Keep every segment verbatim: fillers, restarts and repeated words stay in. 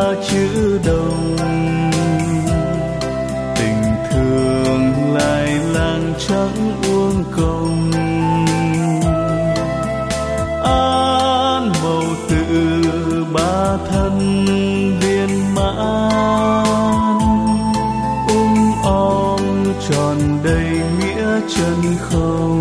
chữ đồng, tình thương lại làng trắng uống công. Án màu tự ba thân viên mãn, um om tròn đầy nghĩa chân không.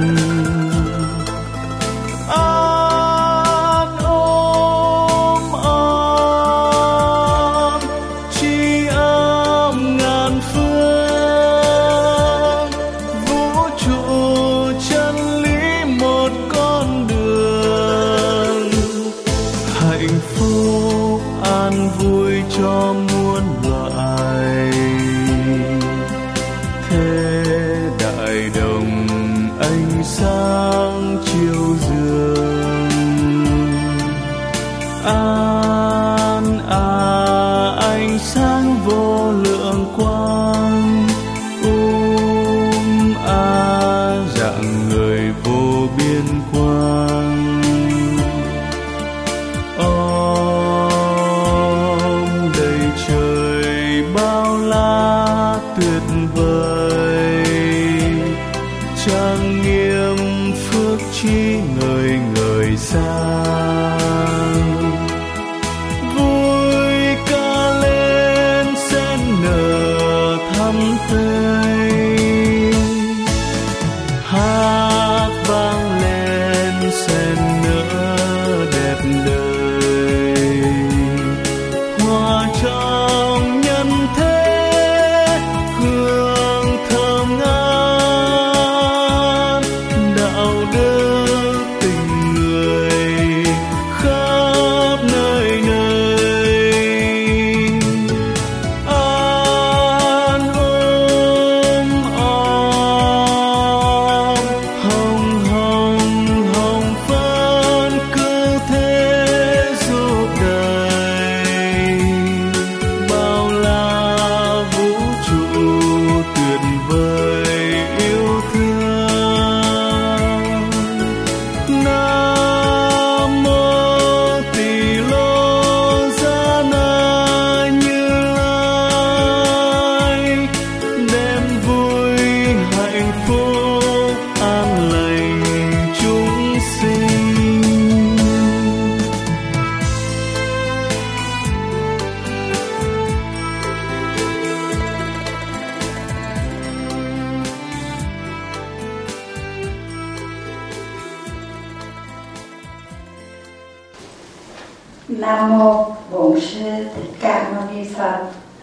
Nam mô Bổn Sư Thích Ca Mâu Ni Phật.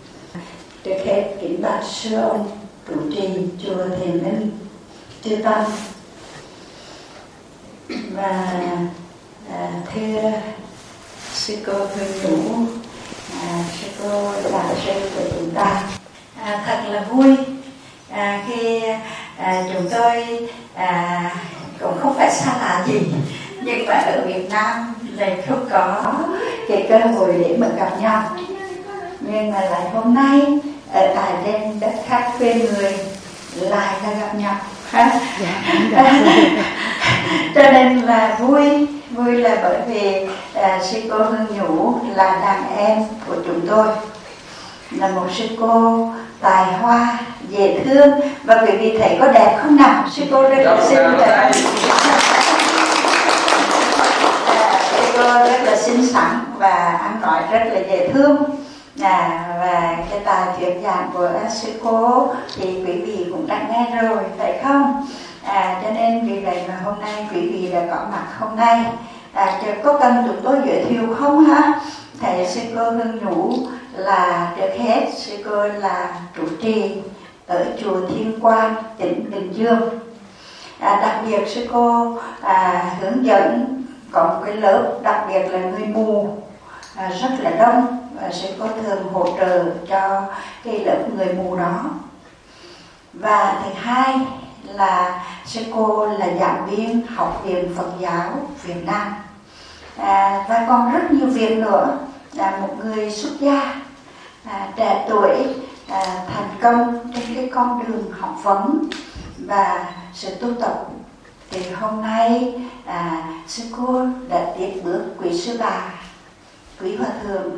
Trước hết kính bạch sư ông trụ trì chùa Thiền Ninh chư tăng và à, thưa sư cô Hương Nhũ, à, sư cô đạo sư của chúng ta, à, thật là vui à, khi à, chúng tôi à, cũng không phải xa lạ gì, nhưng mà ở Việt Nam lại không có cái cơ hội để mà gặp nhau. Nhưng mà lại hôm nay ở tại trên đất khách quê người lại là gặp nhau. Cho nên là vui, vui là bởi vì à, sư cô Hương Nhũ là đàn em của chúng tôi, là một sư cô tài hoa, dễ thương. Và quý vị thấy có đẹp không nào? Sư cô rất là xinh, sư cô rất là xinh xắn và ăn nói rất là dễ thương. À, và cái tài thuyết giảng của sư cô thì quý vị cũng đã nghe rồi, phải không? À, cho nên vì vậy mà hôm nay quý vị đã có mặt hôm nay. À, có cần chúng tôi giới thiệu không ha? Thầy sư cô Hương Nhũ là trước hết sư cô là trụ trì ở chùa Thiên Quang, tỉnh Bình Dương. À, đặc biệt sư cô à, hướng dẫn có một cái lớp đặc biệt là người mù à, rất là đông. Và sư cô thường hỗ trợ cho cái lớp người mù đó. Và thứ hai là sư cô là giảng viên Học viện Phật giáo Việt Nam. À, và còn rất nhiều việc nữa. Là một người xuất gia à, trẻ tuổi à, thành công trên cái con đường học vấn và sự tu tập. Thì hôm nay à, sư cô đã tiếp bước quý sư bà, quý hòa thượng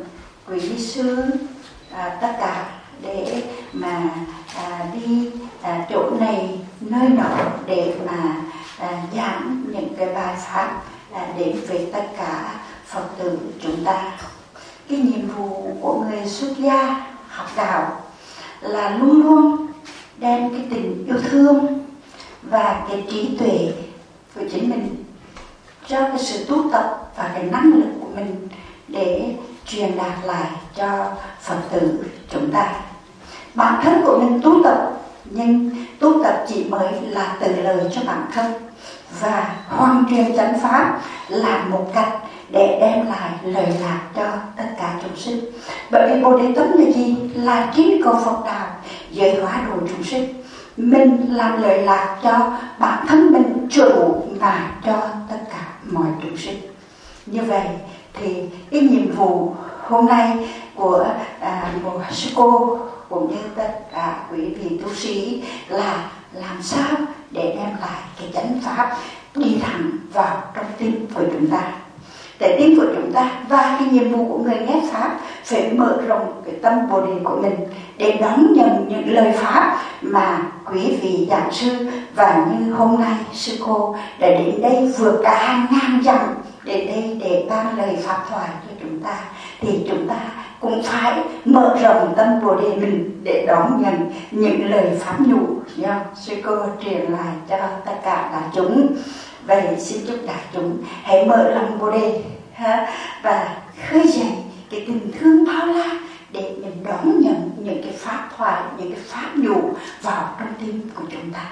quý ni sư à, tất cả để mà à, đi à, chỗ này nơi nọ để mà à, giảng những cái bài pháp à, đến với tất cả Phật tử chúng ta. Cái nhiệm vụ của người xuất gia học đạo là luôn luôn đem cái tình yêu thương và cái trí tuệ của chính mình cho cái sự tu tập và cái năng lực của mình để truyền đạt lại cho Phật tử chúng ta. Bản thân của mình tu tập, nhưng tu tập chỉ mới là từ lời cho bản thân, và hoàn truyền chánh pháp là một cách để đem lại lời lạc cho tất cả chúng sinh. Bởi vì Bồ Đề Tâm là gì? Là chính cầu Phật đạo, giới hóa độ chúng sinh. Mình làm lời lạc cho bản thân mình chủ và cho tất cả mọi chúng sinh. Như vậy thì cái nhiệm vụ hôm nay của à, một sư cô cũng như tất cả quý vị tu sĩ là làm sao để đem lại cái chánh pháp đi thẳng vào trong tim của chúng ta, để tim của chúng ta. Và cái nhiệm vụ của người nghe pháp phải mở rộng cái tâm Bồ Đề của mình để đón nhận những lời pháp mà quý vị giảng sư và như hôm nay sư cô đã đến đây vượt cả hàng ngàn dặm đến đây để ban lời pháp thoại cho chúng ta, thì chúng ta cũng phải mở rộng tâm Bồ Đề mình để đón nhận những lời pháp nhủ do sư cô truyền lại cho tất cả đại chúng. Vậy xin chúc đại chúng hãy mở lòng Bồ Đề ha, và khơi dậy cái tình thương bao la để mình đón nhận những cái pháp thoại, những cái pháp nhủ vào trong tim của chúng ta,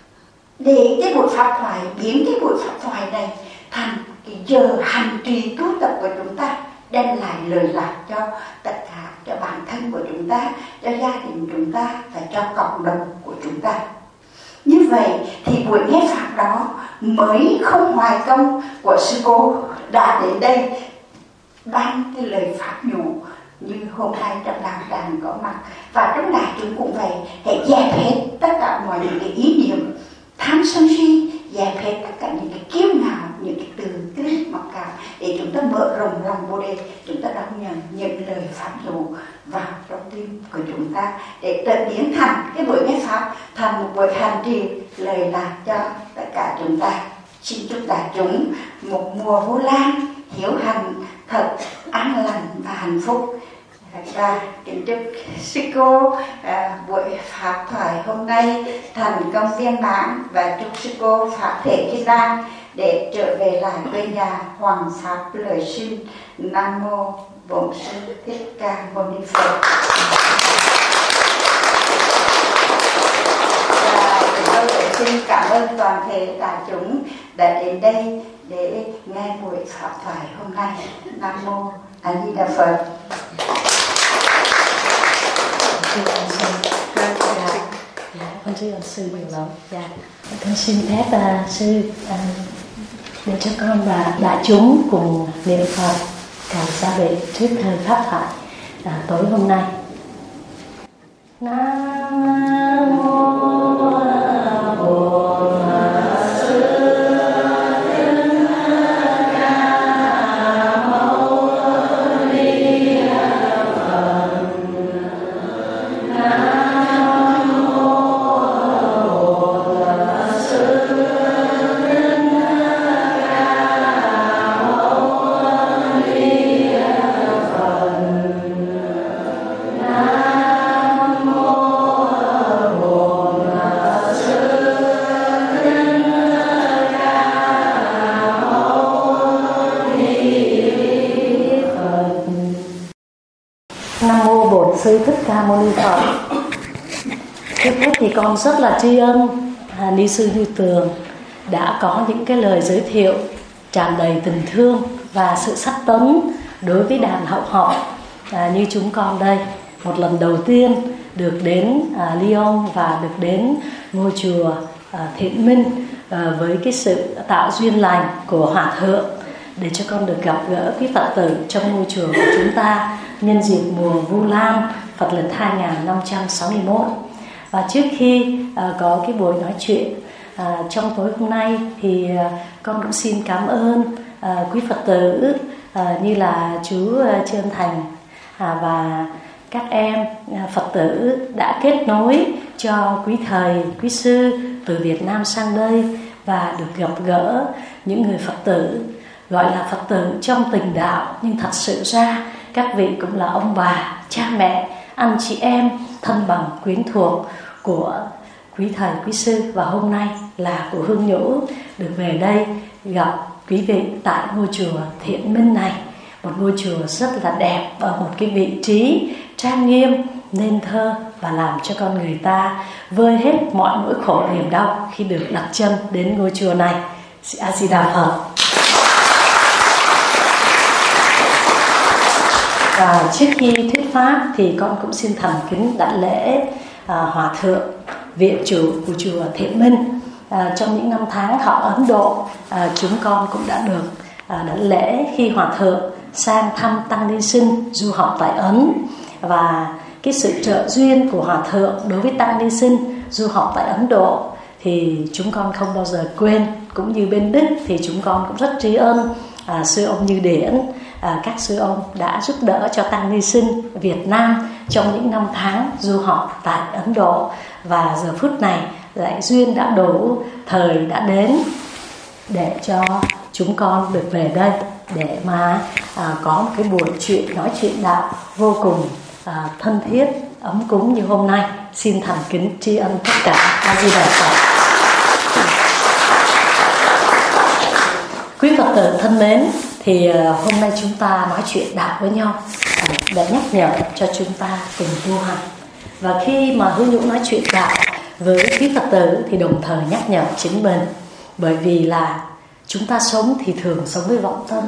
để cái buổi pháp thoại biến cái buổi pháp thoại này thành cái giờ hành trì tu tập của chúng ta, đem lại lời lạc cho tất cả, cho bản thân của chúng ta, cho gia đình chúng ta và cho cộng đồng của chúng ta. Như vậy thì buổi nghe pháp đó mới không hoài công của sư cô đã đến đây ban cái lời pháp nhủ như hôm nay trong đạo tràng có mặt, và trong đại chúng cũng vậy. Hãy dẹp hết tất cả mọi những cái ý niệm tham sân si, dẹp hết tất cả những cái kiêu ngạo, những cái từ tư mặc cảm, để chúng ta mở rộng lòng Bồ Đề, chúng ta đón nhận những lời pháp nhủ vào trong tim của chúng ta, để tự biến thành cái buổi nghe pháp thành một buổi hành trì lời lạc cho tất cả chúng ta. Xin chúc đại chúng một mùa Vu Lan hiếu hành thật an lành và hạnh phúc. Và kính chúc sư cô à, buổi pháp thoại hôm nay thành công viên mãn, và chúc sư cô pháp thể kiên an để trở về lại quê nhà hoàng pháp lời sinh. Nam mô Bổn Sư Thích Ca Mâu Ni Phật. Và chúng tôi xin cảm ơn toàn thể đại chúng đã đến đây để nghe buổi pháp thoại hôm nay. Nam mô A Di Đà Phật. Con sư ơn sư nhiều lắm. Dạ. Con xin phép uh, sư uh, để cho con và đại chúng cùng niệm Phật cảm gia vệ trước thời pháp thoại uh, tối hôm nay. Nam mô Bổn Sư Thích Ca Mâu Ni Phật. Nam Sư Thích Ca Mâu Ni Phật. Trước hết thì con rất là tri ân à, Ni sư Như Tường đã có những cái lời giới thiệu tràn đầy tình thương và sự sắc tấn đối với đàn hậu học à, như chúng con đây. Một lần đầu tiên được đến à, Lyon và được đến ngôi chùa à, Thiện Minh à, với cái sự tạo duyên lành của Hòa Thượng, để cho con được gặp gỡ quý Phật tử trong ngôi chùa của chúng ta nhân dịp mùa Vu Lan Phật lịch hai nghìn năm trăm sáu mươi mốt. Và trước khi à, có cái buổi nói chuyện à, trong tối hôm nay thì à, con cũng xin cảm ơn à, quý Phật tử à, như là chú à, Trương Thành à, và các em à, Phật tử đã kết nối cho quý thầy, quý sư từ Việt Nam sang đây và được gặp gỡ những người Phật tử gọi là Phật tử trong tình đạo, nhưng thật sự ra các vị cũng là ông bà, cha mẹ, anh chị em, thân bằng quyến thuộc của quý thầy, quý sư. Và hôm nay là của Hương Nhũ được về đây gặp quý vị tại ngôi chùa Thiện Minh này, một ngôi chùa rất là đẹp ở một cái vị trí trang nghiêm, nên thơ và làm cho con người ta vơi hết mọi nỗi khổ niềm đau khi được đặt chân đến ngôi chùa này. A Di Đà Phật. Và trước khi thuyết pháp thì con cũng xin thành kính đảnh lễ à, Hòa thượng viện chủ của chùa Thiện Minh. À, trong những năm tháng học Ấn Độ, à, chúng con cũng đã được à, đảnh lễ khi Hòa thượng sang thăm Tăng Ni Sinh du học tại Ấn. Và cái sự trợ duyên của Hòa thượng đối với Tăng Ni Sinh du học tại Ấn Độ thì chúng con không bao giờ quên. Cũng như bên Đức thì chúng con cũng rất tri ân à, sư ông Như Điển, à, các sư ông đã giúp đỡ cho Tăng Ni Sinh Việt Nam trong những năm tháng du học tại Ấn Độ. Và giờ phút này lại duyên đã đủ, thời đã đến để cho chúng con được về đây để mà à, có một cái buổi chuyện nói chuyện đạo vô cùng à, thân thiết, ấm cúng như hôm nay. Xin thành kính tri ân tất cả. A Di Đà Phật. Quý Phật tử thân mến, thì hôm nay chúng ta nói chuyện đạo với nhau để nhắc nhở cho chúng ta cùng tu hành. Và khi mà Hương Nhũ nói chuyện đạo với quý Phật tử thì đồng thời nhắc nhở chính mình. Bởi vì là chúng ta sống thì thường sống với vọng tâm.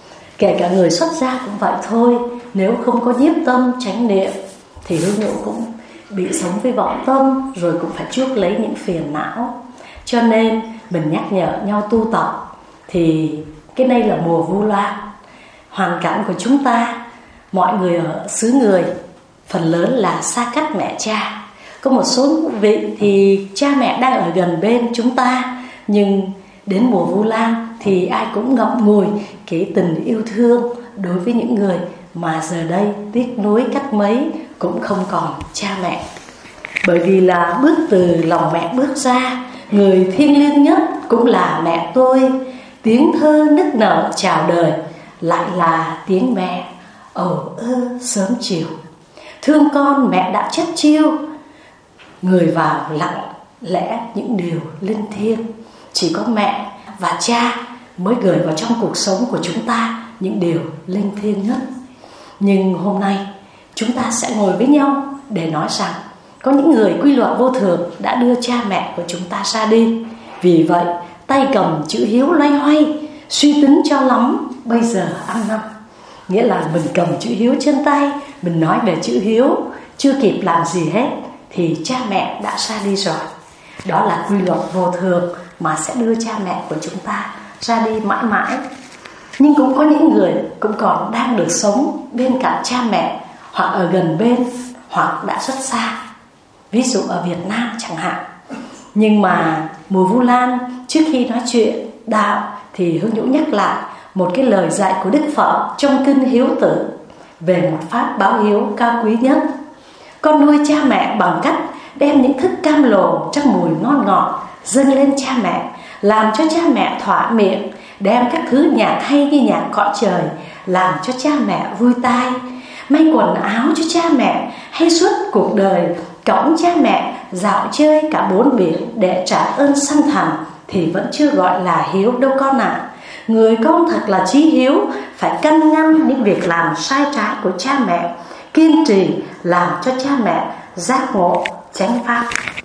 Kể cả người xuất gia cũng vậy thôi. Nếu không có nhiếp tâm chánh niệm thì Hương Nhũ cũng bị sống với vọng tâm, rồi cũng phải chuốc lấy những phiền não. Cho nên mình nhắc nhở nhau tu tập. Thì cái đây là mùa Vu Lan. Hoàn cảnh của chúng ta, mọi người ở xứ người phần lớn là xa cách mẹ cha. Có một số vị thì cha mẹ đang ở gần bên chúng ta, nhưng đến mùa Vu Lan thì ai cũng ngậm ngùi cái tình yêu thương đối với những người mà giờ đây tiếc nuối cách mấy cũng không còn cha mẹ. Bởi vì là bước từ lòng mẹ bước ra, người thiêng liêng nhất cũng là mẹ tôi. Tiếng thơ nức nở chào đời lại là tiếng mẹ ầu ơ sớm chiều. Thương con mẹ đã chất chiêu, người vào lặng lẽ những điều linh thiêng. Chỉ có mẹ và cha mới gửi vào trong cuộc sống của chúng ta những điều linh thiêng nhất. Nhưng hôm nay chúng ta sẽ ngồi với nhau để nói rằng có những người quy luật vô thường đã đưa cha mẹ của chúng ta ra đi. Vì vậy tay cầm chữ hiếu loay hoay, suy tính cho lắm bây giờ ăn năn. Nghĩa là mình cầm chữ hiếu trên tay, mình nói về chữ hiếu, chưa kịp làm gì hết thì cha mẹ đã ra đi rồi. Đó là quy luật vô thường mà sẽ đưa cha mẹ của chúng ta ra đi mãi mãi. Nhưng cũng có những người cũng còn đang được sống bên cạnh cha mẹ, hoặc ở gần bên, hoặc đã rất xa. Ví dụ ở Việt Nam chẳng hạn. Nhưng mà mùa Vu Lan, trước khi nói chuyện đạo thì Hương Nhũ nhắc lại một cái lời dạy của Đức Phật trong kinh Hiếu Tử về một pháp báo hiếu cao quý nhất. Con nuôi cha mẹ bằng cách đem những thức cam lồ trong mùi ngon ngọt dâng lên cha mẹ, làm cho cha mẹ thỏa miệng, đem các thứ nhạc hay như nhạc cõi trời làm cho cha mẹ vui tai, may quần áo cho cha mẹ, hay suốt cuộc đời cõng cha mẹ dạo chơi cả bốn biển để trả ơn sanh thành thì vẫn chưa gọi là hiếu đâu con ạ. À. Người con thật là chí hiếu phải căn ngăn những việc làm sai trái của cha mẹ, kiên trì làm cho cha mẹ giác ngộ chánh pháp.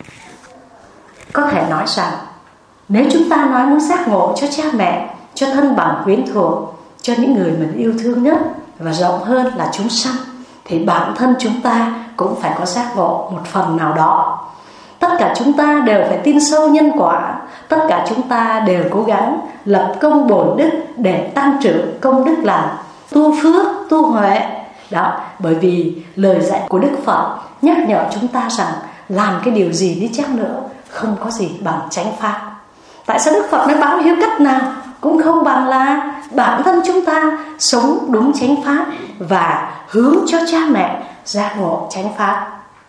Có thể nói rằng nếu chúng ta nói muốn giác ngộ cho cha mẹ, cho thân bằng quyến thuộc, cho những người mình yêu thương nhất và rộng hơn là chúng sanh, thì bản thân chúng ta cũng phải có giác ngộ một phần nào đó. Tất cả chúng ta đều phải tin sâu nhân quả. Tất cả chúng ta đều cố gắng lập công bồi đức để tăng trưởng công đức lành, tu phước, tu huệ. Đó, bởi vì lời dạy của Đức Phật nhắc nhở chúng ta rằng làm cái điều gì đi chăng nữa không có gì bằng chánh pháp. Tại sao Đức Phật nói báo hiếu cách nào? cũng không bằng là bản thân chúng ta sống đúng chánh pháp và hướng cho cha mẹ giác ngộ chánh pháp.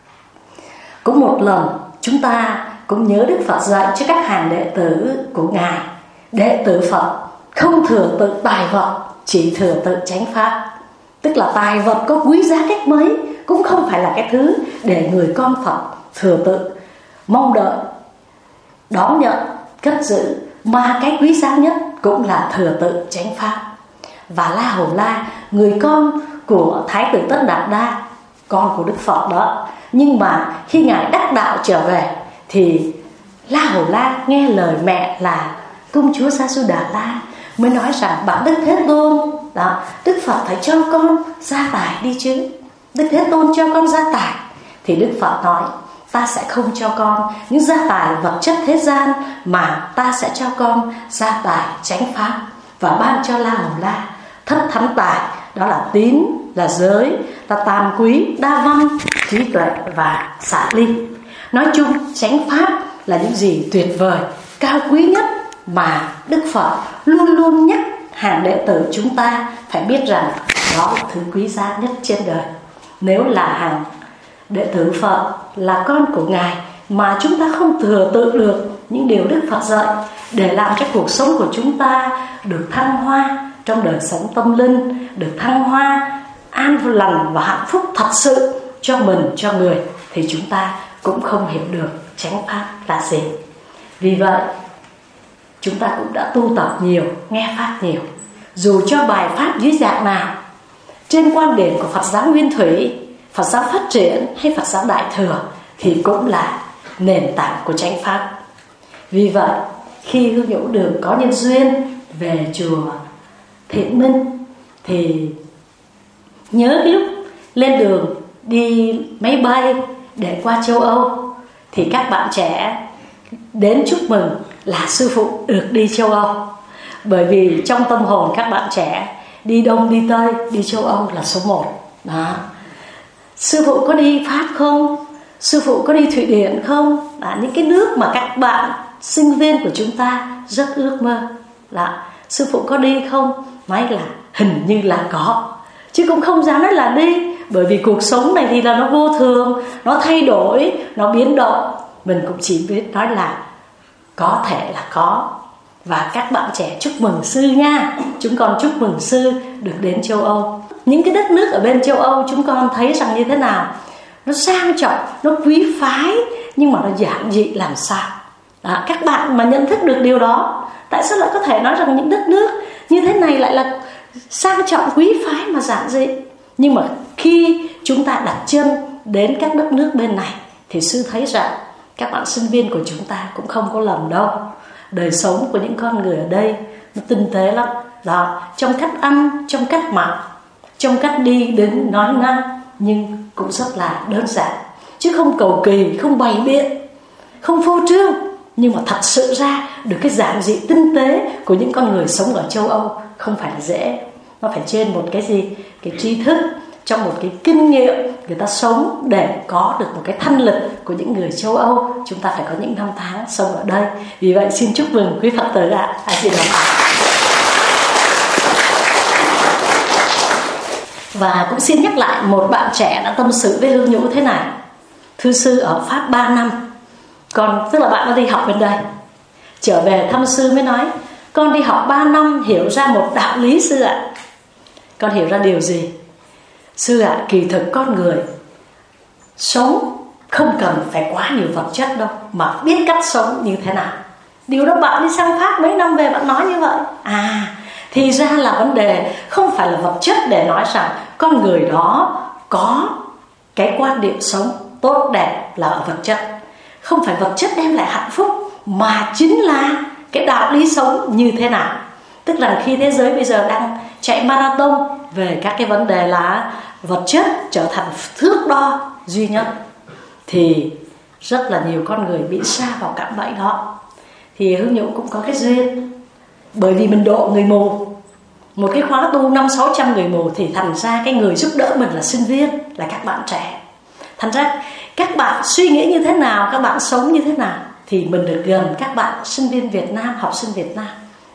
Cũng một lần chúng ta cũng nhớ Đức Phật dạy cho các hàng đệ tử của Ngài: đệ tử Phật không thừa tự tài vật, chỉ thừa tự chánh pháp. Tức là tài vật có quý giá cách mấy cũng không phải là cái thứ để người con Phật thừa tự mong đợi, đón nhận, cất giữ, mà cái quý giá nhất cũng là thừa tự chánh pháp. Và La Hầu La, người con của Thái tử Tất Đạt Đa, con của Đức Phật đó, nhưng mà khi Ngài đắc đạo trở về thì La Hầu La nghe lời mẹ là công chúa Sa Su Đà La mới nói rằng: bản Đức Thế Tôn đó, Đức Phật phải cho con gia tài đi chứ. Đức Thế Tôn cho con gia tài. Thì Đức Phật nói: ta sẽ không cho con những gia tài vật chất thế gian, mà ta sẽ cho con gia tài chánh pháp. Và ban cho La Hầu La thất thánh tài, đó là tín, là giới, là tàm quý, đa văn, trí tuệ và xả ly. Nói chung chánh pháp là những gì tuyệt vời, cao quý nhất mà Đức Phật luôn luôn nhắc hàng đệ tử chúng ta phải biết rằng đó là thứ quý giá nhất trên đời. Nếu là hàng đệ tử Phật, là con của Ngài, mà chúng ta không thừa tự được những điều Đức Phật dạy để làm cho cuộc sống của chúng ta được thăng hoa trong đời sống tâm linh, được thăng hoa, an lành và hạnh phúc thật sự cho mình, cho người, thì chúng ta cũng không hiểu được chánh pháp là gì. Vì vậy chúng ta cũng đã tu tập nhiều, nghe pháp nhiều. Dù cho bài pháp dưới dạng nào, trên quan điểm của Phật giáo Nguyên Thủy, Phật giáo Phát Triển hay Phật giáo Đại Thừa, thì cũng là nền tảng của chánh pháp. Vì vậy khi Hương Nhũ Đường có nhân duyên về chùa Thiện Minh, thì nhớ cái lúc lên đường đi máy bay để qua châu Âu, thì các bạn trẻ đến chúc mừng là sư phụ được đi châu Âu. Bởi vì trong tâm hồn các bạn trẻ, đi Đông đi Tây, đi châu Âu là số một đó. Sư phụ có đi Pháp không? Sư phụ có đi Thụy Điển không? Đó, những cái nước mà các bạn sinh viên của chúng ta rất ước mơ. Đó, sư phụ có đi không? Nói là hình như là có, chứ cũng không dám nói là đi. Bởi vì cuộc sống này thì là nó vô thường, nó thay đổi, nó biến động. Mình cũng chỉ biết nói là có thể là có. Và các bạn trẻ chúc mừng sư nha. Chúng con chúc mừng sư được đến châu Âu. Những cái đất nước ở bên châu Âu chúng con thấy rằng như thế nào? Nó sang trọng, nó quý phái, nhưng mà nó giản dị làm sao? Đó, các bạn mà nhận thức được điều đó, tại sao lại có thể nói rằng những đất nước như thế này lại là sang trọng, quý phái mà giản dị? Nhưng mà khi chúng ta đặt chân đến các đất nước bên này, thì sư thấy rằng các bạn sinh viên của chúng ta cũng không có lầm đâu. Đời sống của những con người ở đây nó tinh tế lắm đó, trong cách ăn, trong cách mặc, trong cách đi đứng nói năng, nhưng cũng rất là đơn giản, chứ không cầu kỳ, không bày biện, không phô trương, nhưng mà thật sự ra được cái giản dị tinh tế của những con người sống ở châu Âu không phải là dễ. Nó phải trên một cái gì, cái tri thức, trong một cái kinh nghiệm người ta sống để có được một cái thanh lịch của những người châu Âu. Chúng ta phải có những năm tháng sống ở đây. Vì vậy xin chúc mừng quý Phật tử ạ. À, xin đọc. Và cũng xin nhắc lại, một bạn trẻ đã tâm sự với Hương Nhũ thế này: thưa sư, ở Pháp ba năm, con, tức là bạn đã đi học bên đây, trở về thăm sư mới nói: con đi học ba năm hiểu ra một đạo lý sư ạ. Con hiểu ra điều gì? Sư ạ, kỳ thực con người sống không cần phải quá nhiều vật chất đâu, mà biết cách sống như thế nào. Điều đó bạn đi sang Pháp mấy năm về bạn nói như vậy. À, thì ra là vấn đề không phải là vật chất để nói rằng con người đó có cái quan điểm sống tốt đẹp là ở vật chất. Không phải vật chất đem lại hạnh phúc, mà chính là cái đạo lý sống như thế nào. Tức là khi thế giới bây giờ đang chạy marathon về các cái vấn đề là vật chất trở thành thước đo duy nhất, thì rất là nhiều con người bị sa vào cạm bẫy đó. Thì Hương Nhũ cũng có cái duyên, bởi vì mình độ người mù, một cái khóa tu năm sáu trăm người mù, thì thành ra cái người giúp đỡ mình là sinh viên, là các bạn trẻ. Thành ra các bạn suy nghĩ như thế nào, các bạn sống như thế nào, thì mình được gần các bạn sinh viên Việt Nam, học sinh Việt Nam.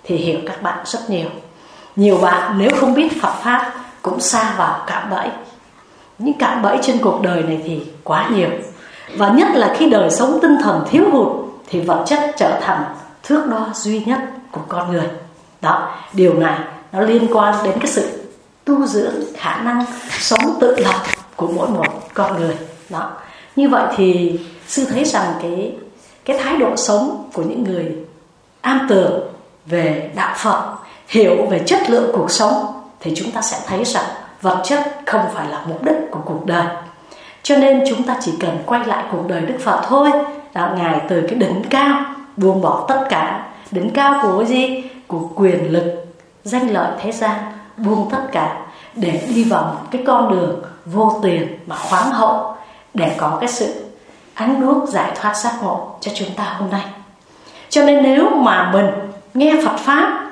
thì hiểu các bạn rất nhiều. Nhiều bạn nếu không biết Phật Pháp cũng sa vào cạm bẫy. Những cạm bẫy trên cuộc đời này thì quá nhiều. Và nhất là khi đời sống tinh thần thiếu hụt thì vật chất trở thành thước đo duy nhất của con người. Đó, điều này nó liên quan đến cái sự tu dưỡng khả năng sống tự lập của mỗi một con người. Đó. Như vậy thì sư thấy rằng cái cái thái độ sống của những người am tường về đạo Phật, hiểu về chất lượng cuộc sống, thì chúng ta sẽ thấy rằng vật chất không phải là mục đích của cuộc đời. Cho nên chúng ta chỉ cần quay lại cuộc đời Đức Phật thôi. Đó, Ngài từ cái đỉnh cao buông bỏ tất cả, đỉnh cao của cái gì? Của quyền lực, danh lợi thế gian, buông tất cả để đi vào một cái con đường vô tiền mà khoáng hậu, để có cái sự ánh đuốc giải thoát giác ngộ cho chúng ta hôm nay. Cho nên nếu mà mình nghe Phật Pháp,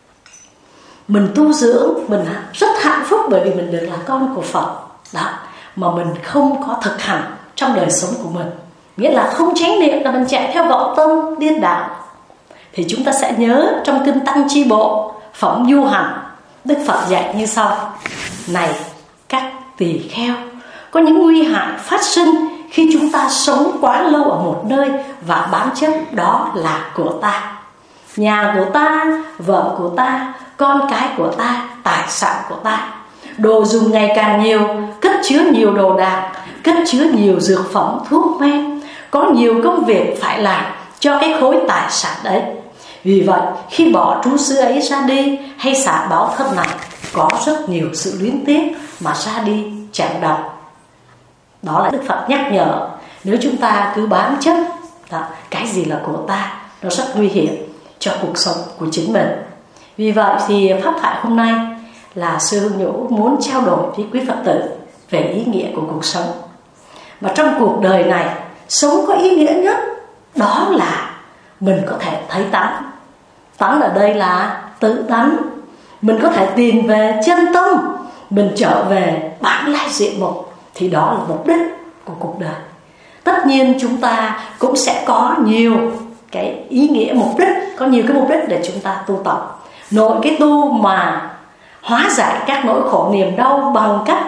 mình tu dưỡng, mình rất hạnh phúc bởi vì mình được là con của Phật. Đó, mà mình không có thực hành trong đời sống của mình, nghĩa là không chánh niệm, là mình chạy theo vọng tâm điên đảo, thì chúng ta sẽ nhớ trong kinh Tăng Chi Bộ phẩm Du Hành, Đức Phật dạy như sau: này các tỳ kheo, có những nguy hại phát sinh khi chúng ta sống quá lâu ở một nơi và bám chấp đó là của ta, nhà của ta, vợ của ta, con cái của ta, tài sản của ta. Đồ dùng ngày càng nhiều, cất chứa nhiều đồ đạc, cất chứa nhiều dược phẩm, thuốc men, có nhiều công việc phải làm cho cái khối tài sản đấy. Vì vậy khi bỏ trú xứ ấy ra đi hay xả báo thân này, có rất nhiều sự luyến tiếc mà ra đi chẳng đọc. Đó là Đức Phật nhắc nhở, nếu chúng ta cứ bám chấp đó, cái gì là của ta, nó rất nguy hiểm cho cuộc sống của chính mình. Vì vậy thì pháp thoại hôm nay là sư Hương Nhũ muốn trao đổi với quý Phật tử về ý nghĩa của cuộc sống. Và trong cuộc đời này, sống có ý nghĩa nhất đó là mình có thể thấy tánh. Tánh ở đây là tự tánh. Mình có thể tìm về chân tâm, mình trở về bản lai diện mục, thì đó là mục đích của cuộc đời. Tất nhiên chúng ta cũng sẽ có nhiều cái ý nghĩa mục đích, có nhiều cái mục đích để chúng ta tu tập. Nội cái tu mà hóa giải các nỗi khổ niềm đau bằng cách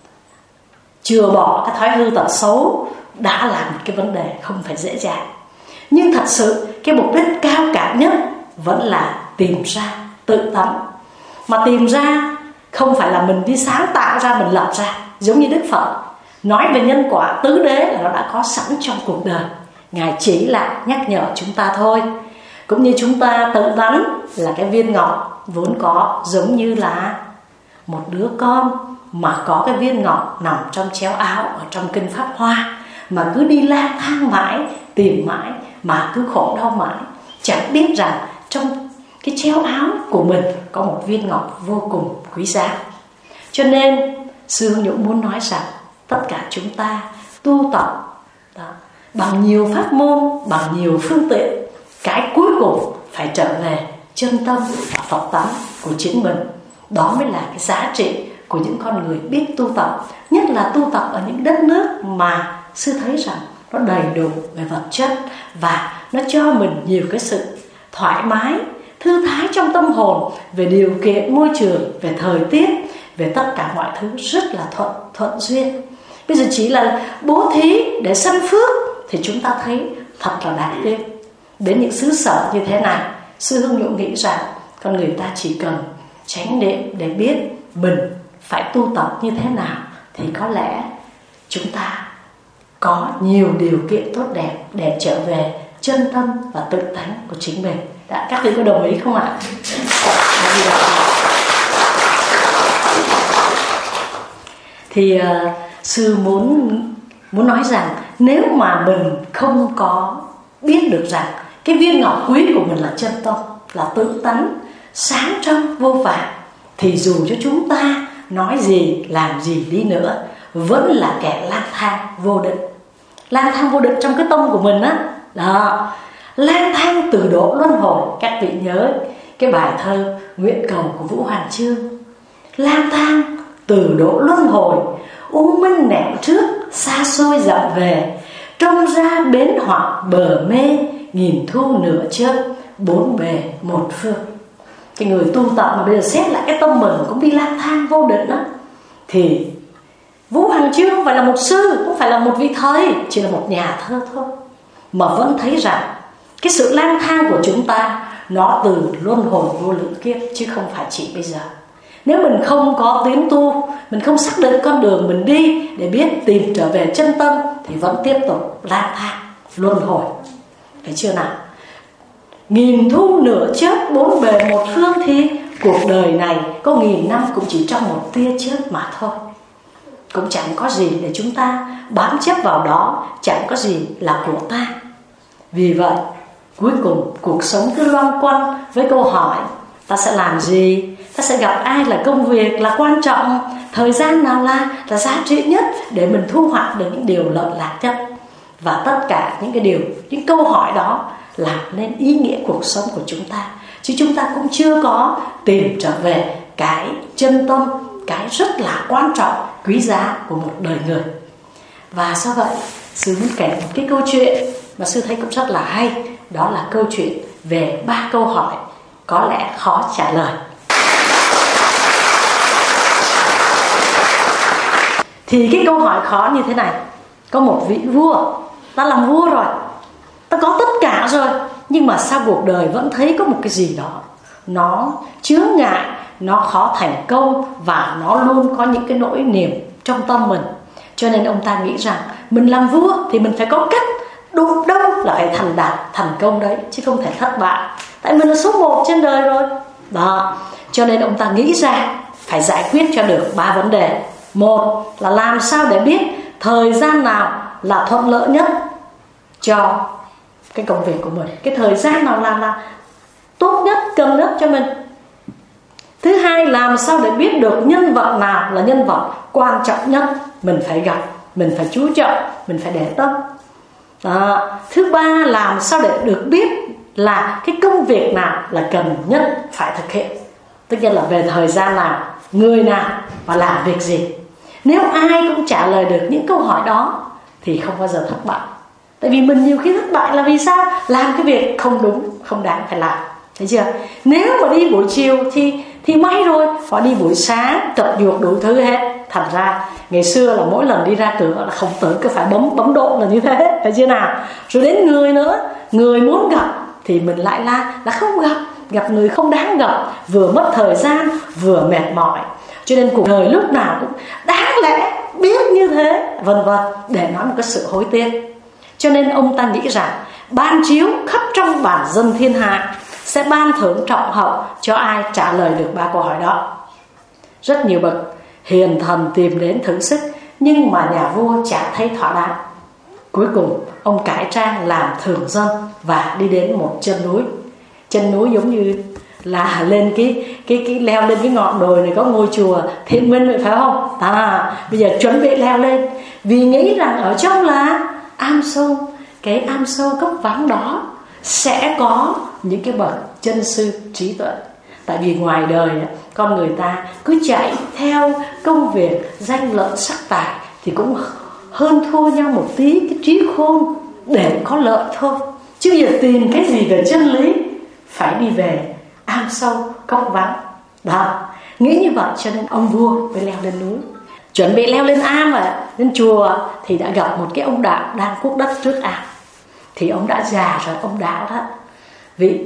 chừa bỏ cái thói hư tật xấu đã là một cái vấn đề không phải dễ dàng. Nhưng thật sự cái mục đích cao cả nhất vẫn là tìm ra tự tánh. Mà tìm ra không phải là mình đi sáng tạo ra, mình lập ra. Giống như Đức Phật nói về nhân quả tứ đế là nó đã có sẵn trong cuộc đời, Ngài chỉ là nhắc nhở chúng ta thôi. Cũng như chúng ta tự tánh là cái viên ngọc vốn có, giống như là một đứa con mà có cái viên ngọc nằm trong chéo áo ở trong kinh Pháp Hoa, mà cứ đi lang thang mãi, tìm mãi, mà cứ khổ đau mãi, chẳng biết rằng trong cái chéo áo của mình có một viên ngọc vô cùng quý giá. Cho nên sư Hương Nhũ muốn nói rằng tất cả chúng ta tu tập đó, bằng nhiều pháp môn, bằng nhiều phương tiện, cái cuối cùng phải trở về chân tâm và Phật tánh của chính mình. Đó mới là cái giá trị của những con người biết tu tập, nhất là tu tập ở những đất nước mà sư thấy rằng nó đầy đủ về vật chất và nó cho mình nhiều cái sự thoải mái, thư thái trong tâm hồn, về điều kiện môi trường, về thời tiết, về tất cả mọi thứ rất là thuận thuận duyên. Bây giờ chỉ là bố thí để sanh phước thì chúng ta thấy thật là đáng ghê. Đến những xứ sở như thế này, sư Hương Nhũ nghĩ rằng con người ta chỉ cần chánh niệm để biết mình phải tu tập như thế nào, thì có lẽ chúng ta có nhiều điều kiện tốt đẹp để trở về chân tâm và tự tánh của chính mình. Đã, các vị có đồng ý không ạ? Thì uh, sư muốn muốn nói rằng nếu mà mình không có biết được rằng cái viên ngọc quý của mình là chân tâm, là tự tánh, sáng trong vô vàn, thì dù cho chúng ta nói gì, làm gì đi nữa, vẫn là kẻ lang thang vô định. Lang thang vô định trong cái tâm của mình á, đó, lang thang từ độ luân hồi. Các vị nhớ cái bài thơ Nguyện Cầu của Vũ Hoàn Chương: lang thang từ độ luân hồi, u minh nẻo trước, xa xôi dặm về, trông ra bến hoặc bờ mê, nghìn thu nửa chớp, bốn bề một phương. cái người tu tập mà bây giờ xét lại cái tâm mình cũng đi lang thang vô định đó, thì Vũ Hằng Chiêu không phải là một sư, không phải là một vị thầy, chỉ là một nhà thơ thôi, mà vẫn thấy rằng cái sự lang thang của chúng ta nó từ luân hồi vô lượng kiếp, chứ không phải chỉ bây giờ. Nếu mình không có tiến tu, mình không xác định con đường mình đi để biết tìm trở về chân tâm, thì vẫn tiếp tục lang thang luân hồi, thấy chưa nào? Nghìn thu nửa chớp bốn bề một phương, thì cuộc đời này có nghìn năm cũng chỉ trong một tia chớp mà thôi. Cũng chẳng có gì để chúng ta bám chấp vào đó, chẳng có gì là của ta. Vì vậy cuối cùng cuộc sống cứ loanh quanh với câu hỏi ta sẽ làm gì, ta sẽ gặp ai là công việc là quan trọng, thời gian nào là là giá trị nhất để mình thu hoạch được những điều lợi lạc nhất. Và tất cả những cái điều, những câu hỏi đó làm nên ý nghĩa cuộc sống của chúng ta. Chứ chúng ta cũng chưa có tìm trở về cái chân tâm, cái rất là quan trọng, quý giá của một đời người. Và sao vậy? Sư muốn kể một cái câu chuyện mà sư thấy cũng rất là hay. Đó là câu chuyện về ba câu hỏi có lẽ khó trả lời. Thì cái câu hỏi khó như thế này. Có một vị vua, ta làm vua rồi, ta có tất cả rồi, nhưng mà sao cuộc đời vẫn thấy có một cái gì đó nó chướng ngại, nó khó thành công, và nó luôn có những cái nỗi niềm trong tâm mình. Cho nên ông ta nghĩ rằng mình làm vua thì mình phải có cách đụng đâu là phải thành đạt, thành công đấy, chứ không thể thất bại. Tại mình là số một trên đời rồi đó. Cho nên ông ta nghĩ ra phải giải quyết cho được ba vấn đề. Một là làm sao để biết thời gian nào là thuận lợi nhất cho cái công việc của mình, cái thời gian nào là, là tốt nhất, cần nhất cho mình. Thứ hai, làm sao để biết được nhân vật nào là nhân vật quan trọng nhất, mình phải gặp, mình phải chú trọng, mình phải để tâm. Đó. Thứ ba, làm sao để được biết là cái công việc nào là cần nhất phải thực hiện, tức là về thời gian nào, người nào và làm việc gì. Nếu ai cũng trả lời được những câu hỏi đó thì không bao giờ thất bại. Tại vì mình nhiều khi thất bại là vì sao? Làm cái việc không đúng, không đáng phải làm. Thấy chưa? Nếu mà đi buổi chiều thì thì may rồi, họ đi buổi sáng tập dượt đủ thứ hết. Thành ra ngày xưa là mỗi lần đi ra cửa là không tới cứ phải bấm bấm độ là như thế, thấy chưa nào? Rồi đến người nữa, người muốn gặp thì mình lại là là không gặp, gặp người không đáng gặp, vừa mất thời gian vừa mệt mỏi. Cho nên cuộc đời lúc nào cũng đáng lẽ biết như thế, vân vân, để nói một cái sự hối tiếc. Cho nên ông ta nghĩ rằng ban chiếu khắp trong bản dân thiên hạ, sẽ ban thưởng trọng hậu cho ai trả lời được ba câu hỏi đó. Rất nhiều bậc hiền thần tìm đến thử sức, nhưng mà nhà vua chả thấy thỏa đáng. Cuối cùng ông cải trang làm thường dân và đi đến một chân núi. Chân núi giống như là lên cái cái cái leo lên cái ngọn đồi này có ngôi chùa Thiên Minh vậy, phải không? À, bây giờ chuẩn bị leo lên vì nghĩ rằng ở trong là am sâu, cái am sâu cấp vắng đó sẽ có những cái bậc chân sư trí tuệ. Tại vì ngoài đời con người ta cứ chạy theo công việc danh lợi sắc tài thì cũng hơn thua nhau một tí cái trí khôn để có lợi thôi. Chứ bây giờ tìm cái gì về chân lý phải đi về am sâu cốc vắng đó. Nghĩ như vậy cho nên ông vua mới leo lên núi. Chuẩn bị leo lên am và lên chùa thì đã gặp một cái ông đạo đang cuốc đất trước am. Thì ông đã già rồi, ông đạo đó, vị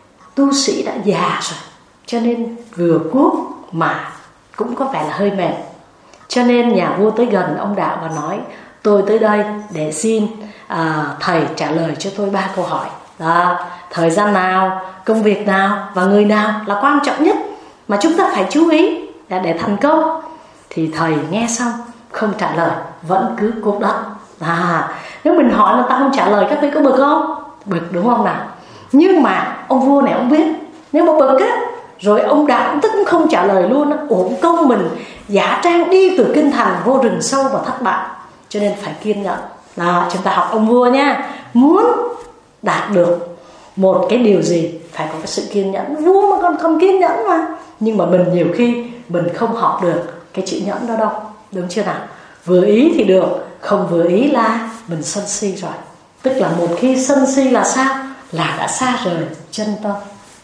tu sĩ đã già rồi, cho nên vừa cuốc mà cũng có vẻ là hơi mệt. Cho nên nhà vua tới gần ông đạo và nói: tôi tới đây để xin à, thầy trả lời cho tôi ba câu hỏi đó. Thời gian nào, công việc nào và người nào là quan trọng nhất mà chúng ta phải chú ý để thành công. Thì thầy nghe xong không trả lời, vẫn cứ cuốc đất. À, nếu mình hỏi là ta không trả lời, các vị có bực không? Bực đúng không nào? Nhưng mà ông vua này ông biết, nếu mà bực á, rồi ông đạo cũng tức cũng không trả lời luôn á, uổng công mình giả trang đi từ kinh thành vô rừng sâu và thất bại. Cho nên phải kiên nhẫn. Đó, chúng ta học ông vua nha. Muốn đạt được một cái điều gì phải có cái sự kiên nhẫn. Vua mà còn không kiên nhẫn mà. Nhưng mà mình nhiều khi mình không học được cái chữ nhẫn đó đâu, đúng chưa nào? Vừa ý thì được, không vừa ý là mình sân si rồi. Tức là một khi sân si là sao? Là đã xa rời chân tâm.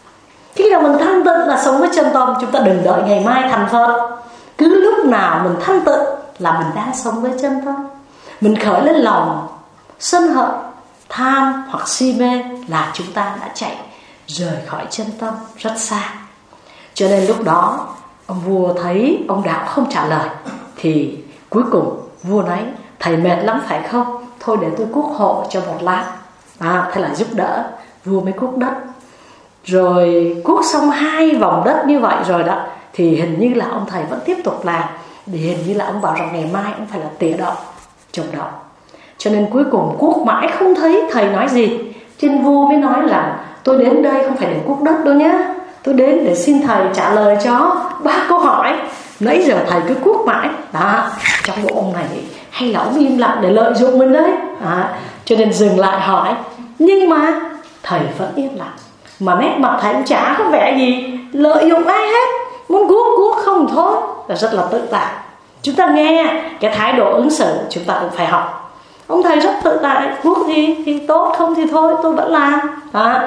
Khi nào mình thanh tịnh là sống với chân tâm. Chúng ta đừng đợi ngày mai thành Phật. Cứ lúc nào mình thanh tịnh là mình đang sống với chân tâm. Mình khởi lên lòng sân hận, tham hoặc si mê là chúng ta đã chạy rời khỏi chân tâm rất xa. Cho nên lúc đó ông vua thấy ông Đạo không trả lời, thì cuối cùng vua nói: thầy mệt lắm phải không? Thôi để tôi cuốc hộ cho một lát. À, thế là giúp đỡ. Vua mới cuốc đất. Rồi cuốc xong hai vòng đất như vậy rồi đó, thì hình như là ông thầy vẫn tiếp tục làm. Thì hình như là ông bảo rằng ngày mai ông phải là tỉa đậu, trồng đậu. Cho nên cuối cùng cuốc mãi không thấy thầy nói gì. Trên vua mới nói là: tôi đến đây không phải để cuốc đất đâu nhé, tôi đến để xin thầy trả lời cho ba câu hỏi. Nãy giờ thầy cứ cuốc mãi. Đó, trong bộ ông này hay là ông im lặng để lợi dụng mình đấy. Đó, cho nên dừng lại hỏi. Nhưng mà thầy vẫn im lặng. Mà nét mặt thầy cũng chả có vẻ gì lợi dụng ai hết. Muốn cuốc cuốc không thôi, là rất là tự tại. Chúng ta nghe cái thái độ ứng xử chúng ta cũng phải học. Ông thầy rất tự tại, cuốc thì, thì tốt, không thì thôi, tôi vẫn làm. Đó.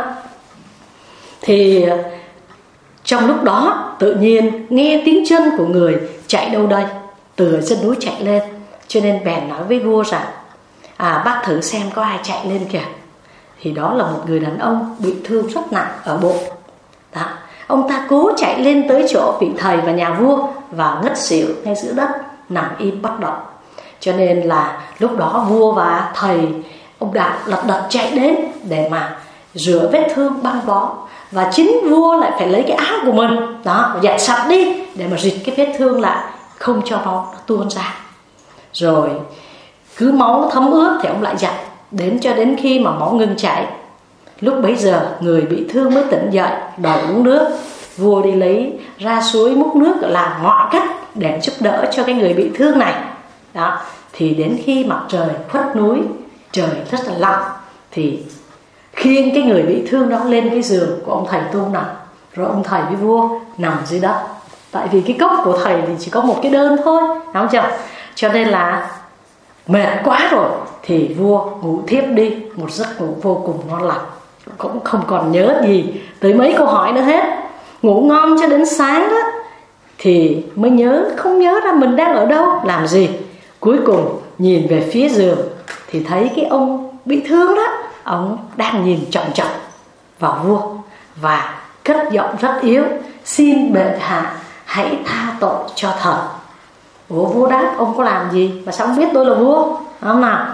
Thì trong lúc đó tự nhiên nghe tiếng chân của người chạy đâu đây, từ chân núi chạy lên. Cho nên bèn nói với vua rằng: à, bác thử xem có ai chạy lên kìa. Thì đó là một người đàn ông bị thương rất nặng ở bụng. Đó. Ông ta cố chạy lên tới chỗ vị thầy và nhà vua và ngất xỉu ngay giữa đất, nằm im bất động. Cho nên là lúc đó vua và thầy ông Đạo lật đật chạy đến để mà rửa vết thương, băng bó. Và chính vua lại phải lấy cái áo của mình đó, giặt sạch đi để mà rịt cái vết thương lại, không cho máu nó tuôn ra. Rồi cứ máu thấm ướt thì ông lại giặt đến cho đến khi mà máu ngừng chảy. Lúc bấy giờ người bị thương mới tỉnh dậy, đòi uống nước. Vua đi lấy ra suối múc nước, làm mọi cách để giúp đỡ cho cái người bị thương này. Đó, thì đến khi mặt trời khuất núi, trời rất là lạnh, thì khiêng cái người bị thương đó lên cái giường của ông thầy tu nằm. Rồi ông thầy với vua nằm dưới đất. Tại vì cái cốc của thầy thì chỉ có một cái đơn thôi, đúng chưa? Cho nên là mệt quá rồi thì vua ngủ thiếp đi, một giấc ngủ vô cùng ngon lành, cũng không còn nhớ gì tới mấy câu hỏi nữa hết. Ngủ ngon cho đến sáng đó thì mới nhớ, không nhớ ra mình đang ở đâu, làm gì. Cuối cùng nhìn về phía giường thì thấy cái ông bị thương đó, ông đang nhìn chòng chọc vào vua và cất giọng rất yếu: xin bệ hạ hãy tha tội cho thần. Ủa, vua đáp: ông có làm gì mà sao không biết tôi là vua? Không nào?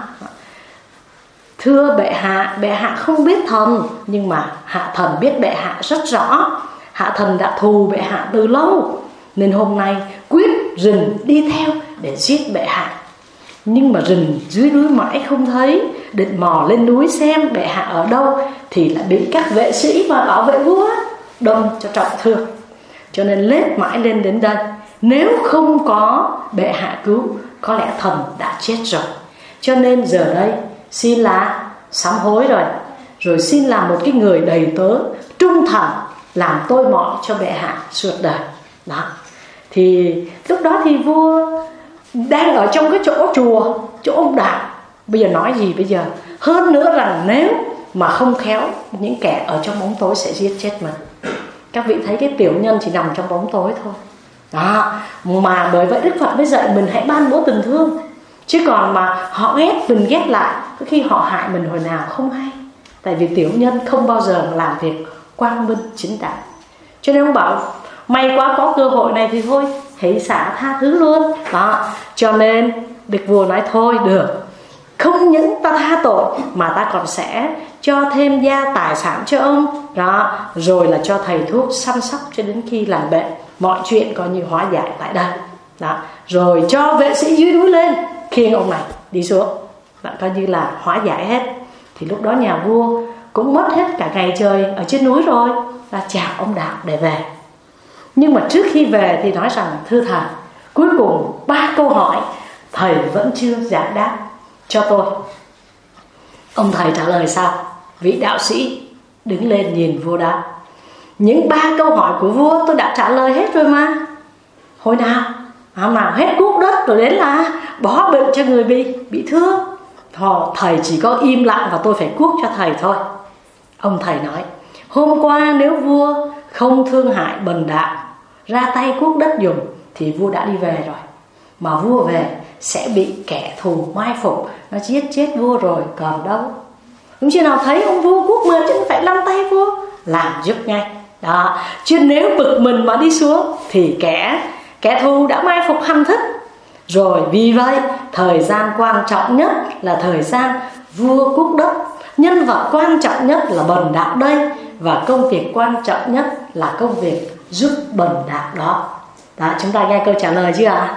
Thưa bệ hạ, bệ hạ không biết thần, nhưng mà hạ thần biết bệ hạ rất rõ. Hạ thần đã thù bệ hạ từ lâu, nên hôm nay quyết rình đi theo để giết bệ hạ. Nhưng mà rình dưới núi mãi không thấy, định mò lên núi xem bệ hạ ở đâu thì lại bị các vệ sĩ mà bảo vệ vua đâm cho trọng thương. Cho nên lết mãi lên đến đây. Nếu không có bệ hạ cứu, có lẽ thần đã chết rồi. Cho nên giờ đây xin là sám hối rồi, rồi xin làm một cái người đầy tớ trung thành, làm tôi mọ cho bệ hạ suốt đời. Đó. Thì lúc đó thì vua đang ở trong cái chỗ chùa, chỗ ông Đạo. Bây giờ nói gì bây giờ? Hơn nữa rằng nếu mà không khéo, những kẻ ở trong bóng tối sẽ giết chết mình. Các vị thấy cái tiểu nhân chỉ nằm trong bóng tối thôi. Đó. Mà bởi vậy Đức Phật mới dạy mình hãy ban bố tình thương. Chứ còn mà họ ghét mình ghét lại, có khi họ hại mình hồi nào không hay. Tại vì tiểu nhân không bao giờ làm việc quang minh chính đại. Cho nên ông bảo may quá có cơ hội này thì thôi, hãy xả tha thứ luôn. Đó. Cho nên Đức Vua nói thôi được, không những ta tha tội mà ta còn sẽ cho thêm gia tài sản cho ông. Đó. Rồi là cho thầy thuốc săn sóc cho đến khi lành bệnh. Mọi chuyện coi như hóa giải tại đây. Đó. Rồi cho vệ sĩ dưới núi lên khiêng ông này đi xuống. Đó, coi như là hóa giải hết. Thì lúc đó nhà vua cũng mất hết cả ngày trời ở trên núi rồi, là chào ông Đạo để về. Nhưng mà trước khi về thì nói rằng: thưa thầy, cuối cùng ba câu hỏi thầy vẫn chưa giải đáp cho tôi. Ông thầy trả lời sao? Vị đạo sĩ đứng lên nhìn vua đáp: những ba câu hỏi của vua tôi đã trả lời hết rồi mà. Hồi nào? À, mà hết cuốc đất rồi đến là bó bệnh cho người bị bị thương. Thôi, thầy chỉ có im lặng và tôi phải cuốc cho thầy thôi. Ông thầy nói: hôm qua nếu vua không thương hại bần đạo, ra tay cuốc đất dùng, thì vua đã đi về rồi. Mà vua về sẽ bị kẻ thù mai phục, nó giết chết vua rồi còn đâu. Đúng chưa nào? Thấy ông vua cuốc mệt chứ phải lăn tay vua, làm giúp ngay. Đó, chứ nếu bực mình mà đi xuống thì kẻ kẻ thù đã mai phục hành thích rồi. Vì vậy thời gian quan trọng nhất là thời gian vua cuốc đất. Nhân vật quan trọng nhất là bần đạo đây, và công việc quan trọng nhất là công việc giúp bần đạo đó. Đó, chúng ta nghe câu trả lời chưa ạ?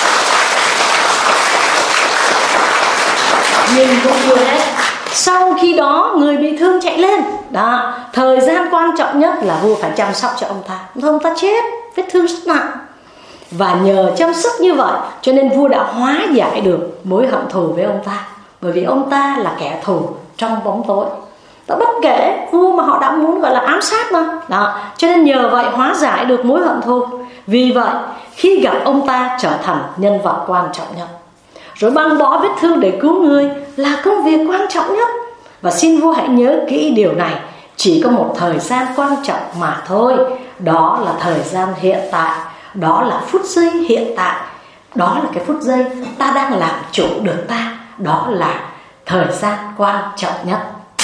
Nhìn cũng vừa đấy. Sau khi đó người bị thương chạy lên. Đó, thời gian quan trọng nhất là vua phải chăm sóc cho ông ta. Ông ta chết, vết thương rất nặng. Và nhờ chăm sóc như vậy cho nên vua đã hóa giải được mối hận thù với ông ta. Bởi vì ông ta là kẻ thù trong bóng tối. Đó, bất kể vua mà họ đã muốn gọi là ám sát mà. Đó, cho nên nhờ vậy hóa giải được mối hận thù. Vì vậy khi gặp ông ta trở thành nhân vật quan trọng nhất. Rồi băng bó vết thương để cứu người là công việc quan trọng nhất. Và xin vua hãy nhớ kỹ điều này. Chỉ có một thời gian quan trọng mà thôi. Đó là thời gian hiện tại. Đó là phút giây hiện tại. Đó là cái phút giây ta đang làm chủ được ta. Đó là thời gian quan trọng nhất.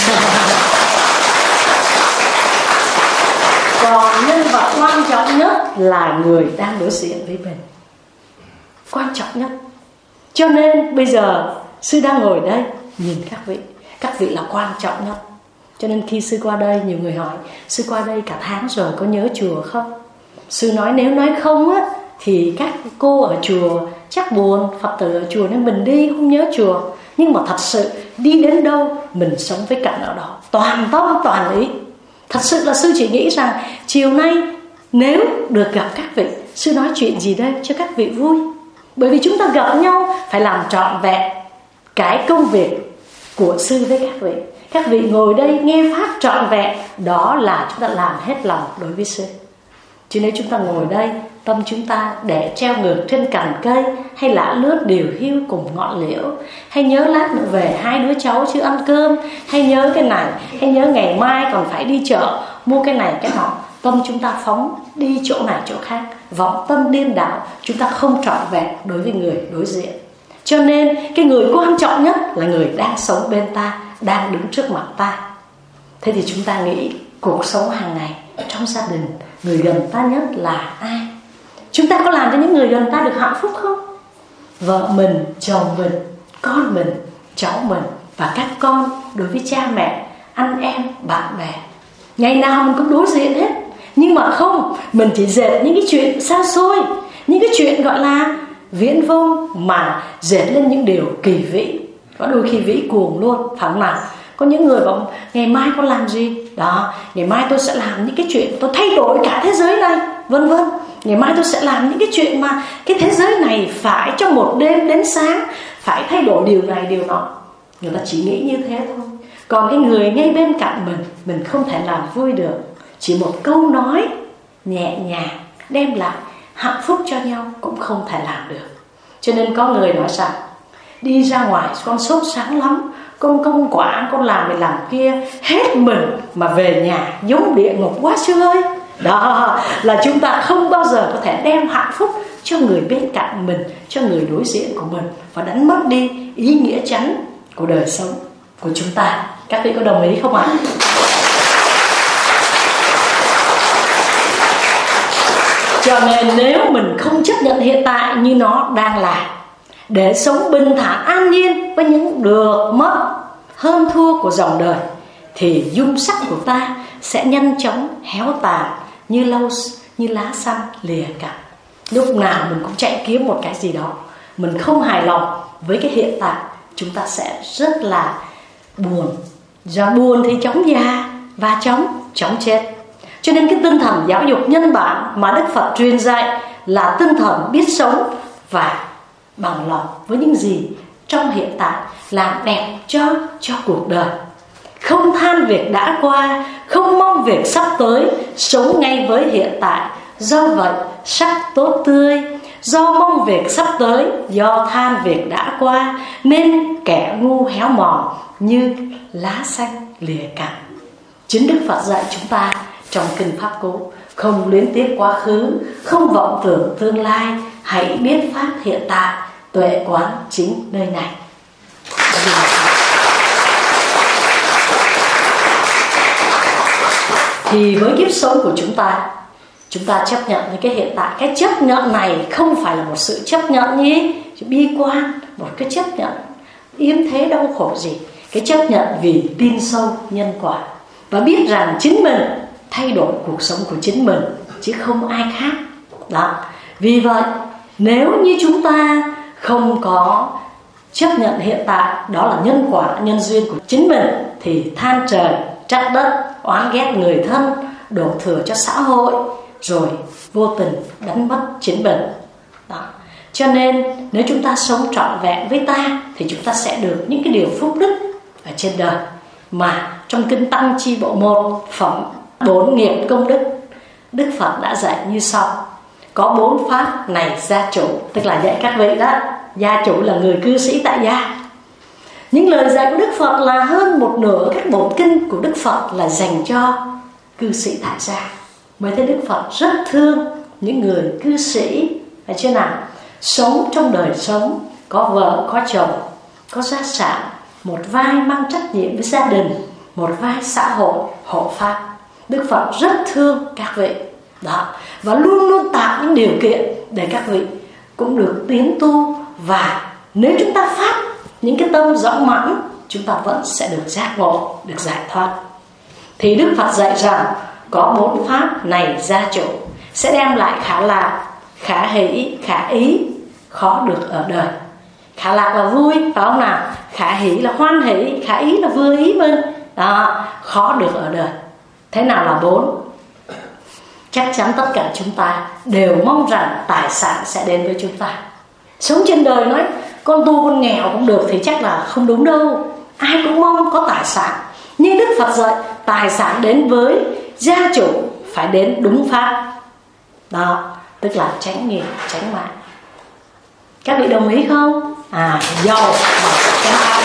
Còn nhân vật quan trọng nhất là người đang đối diện với mình. Quan trọng nhất. Cho nên bây giờ sư đang ngồi đây nhìn các vị. Các vị là quan trọng nhất. Cho nên khi sư qua đây, nhiều người hỏi sư qua đây cả tháng rồi có nhớ chùa không? Sư nói nếu nói không á thì các cô ở chùa chắc buồn. Phật tử ở chùa nên mình đi không nhớ chùa. Nhưng mà thật sự đi đến đâu mình sống với cảnh ở đó, toàn tâm toàn ý. Thật sự là sư chỉ nghĩ rằng chiều nay nếu được gặp các vị, sư nói chuyện gì đây cho các vị vui. Bởi vì chúng ta gặp nhau phải làm trọn vẹn cái công việc của sư với các vị. Các vị ngồi đây nghe pháp trọn vẹn, đó là chúng ta làm hết lòng đối với sư. Chứ nếu chúng ta ngồi đây, tâm chúng ta để treo ngược trên cành cây, hay lả lướt điều hiu cùng ngọn liễu, hay nhớ lát nữa về hai đứa cháu chưa ăn cơm, hay nhớ cái này, hay nhớ ngày mai còn phải đi chợ mua cái này cái nọ, tâm chúng ta phóng đi chỗ này chỗ khác, vọng tâm điên đảo, chúng ta không trọn vẹn đối với người đối diện. Cho nên cái người quan trọng nhất là người đang sống bên ta, đang đứng trước mặt ta. Thế thì chúng ta nghĩ cuộc sống hàng ngày trong gia đình, người gần ta nhất là ai? Chúng ta có làm cho những người gần ta được hạnh phúc không? Vợ mình, chồng mình, con mình, cháu mình và các con đối với cha mẹ, anh em, bạn bè. Ngày nào mình cũng đối diện hết. Nhưng mà không, mình chỉ dệt những cái chuyện xa xôi, những cái chuyện gọi là viễn vông, mà dệt lên những điều kỳ vĩ. Có đôi khi vĩ cuồng luôn, phải không nào? Có những người bảo ngày mai con làm gì? Đó, ngày mai tôi sẽ làm những cái chuyện tôi thay đổi cả thế giới này, vân vân. Ngày mai tôi sẽ làm những cái chuyện mà cái thế giới này phải trong một đêm đến sáng phải thay đổi điều này điều nọ. Người ta chỉ nghĩ như thế thôi. Còn cái người ngay bên cạnh mình, mình không thể làm vui được. Chỉ một câu nói nhẹ nhàng đem lại hạnh phúc cho nhau cũng không thể làm được. Cho nên có người nói rằng đi ra ngoài con sốt sáng lắm, con công quả, con làm này làm kia hết mình, mà về nhà giống địa ngục quá sư ơi. Đó là chúng ta không bao giờ có thể đem hạnh phúc cho người bên cạnh mình, cho người đối diện của mình, và đánh mất đi ý nghĩa chánh của đời sống của chúng ta. Các vị có đồng ý không ạ? Cho nên nếu mình không chấp nhận hiện tại như nó đang là, để sống bình thản an nhiên với những được mất hơn thua của dòng đời, thì dung sắc của ta sẽ nhanh chóng héo tàn như lâu như lá xanh lìa cành. Lúc nào mình cũng chạy kiếm một cái gì đó, mình không hài lòng với cái hiện tại, chúng ta sẽ rất là buồn. Do buồn thì chóng già và chóng chóng chết. Cho nên cái tinh thần giáo dục nhân bản mà Đức Phật truyền dạy là tinh thần biết sống và bằng lòng với những gì trong hiện tại, làm đẹp cho cho cuộc đời. Không than việc đã qua, không mong việc sắp tới, sống ngay với hiện tại. Do vậy sắc tốt tươi, do mong việc sắp tới, do than việc đã qua, nên kẻ ngu héo mòn như lá xanh lìa cành. Chính Đức Phật dạy chúng ta trong kinh Pháp Cú, không luyến tiếc quá khứ, không vọng tưởng tương lai, hãy biết pháp hiện tại, tuệ quán chính nơi này. Thì với kiếp sống của chúng ta, chúng ta chấp nhận với cái hiện tại. Cái chấp nhận này không phải là một sự chấp nhận nhé, bi quan, một cái chấp nhận yếm thế đau khổ gì. Cái chấp nhận vì tin sâu nhân quả và biết rằng chính mình thay đổi cuộc sống của chính mình chứ không ai khác. Đó. Vì vậy nếu như chúng ta không có chấp nhận hiện tại, đó là nhân quả, nhân duyên của chính mình, thì than trời, trách đất, oán ghét người thân, đổ thừa cho xã hội, rồi vô tình đánh mất chính mình. Đó. Cho nên nếu chúng ta sống trọn vẹn với ta thì chúng ta sẽ được những cái điều phúc đức ở trên đời. Mà trong kinh Tăng Chi Bộ một phẩm bốn nghiệp công đức, Đức Phật đã dạy như sau: có bốn pháp này gia chủ, tức là dạy các vị đó. Gia chủ là người cư sĩ tại gia. Những lời dạy của Đức Phật là hơn một nửa các bổn kinh của Đức Phật là dành cho cư sĩ tại gia. Mới thấy Đức Phật rất thương những người cư sĩ, phải chưa nào? Sống trong đời sống, có vợ, có chồng, có gia sản, một vai mang trách nhiệm với gia đình, một vai xã hội, hộ pháp. Đức Phật rất thương các vị. Đó. Và luôn luôn tạo những điều kiện để các vị cũng được tiến tu. Và nếu chúng ta phát những cái tâm rộng mãnh, chúng ta vẫn sẽ được giác ngộ, được giải thoát. Thì Đức Phật dạy rằng có bốn pháp này gia chủ sẽ đem lại khả lạc, khả hỷ, khả ý, khó được ở đời. Khả lạc là vui, phải không nào? Khả hỷ là hoan hỷ, khả ý là vừa ý mình. Đó, khó được ở đời. Thế nào là bốn? Chắc chắn tất cả chúng ta đều mong rằng tài sản sẽ đến với chúng ta. Sống trên đời nói con tu con nghèo cũng được thì chắc là không đúng đâu. Ai cũng mong có tài sản. Nhưng Đức Phật dạy tài sản đến với gia chủ phải đến đúng pháp. Đó, tức là tránh nghiệp, tránh mạng. Các vị đồng ý không? À, giàu mà tránh pháp.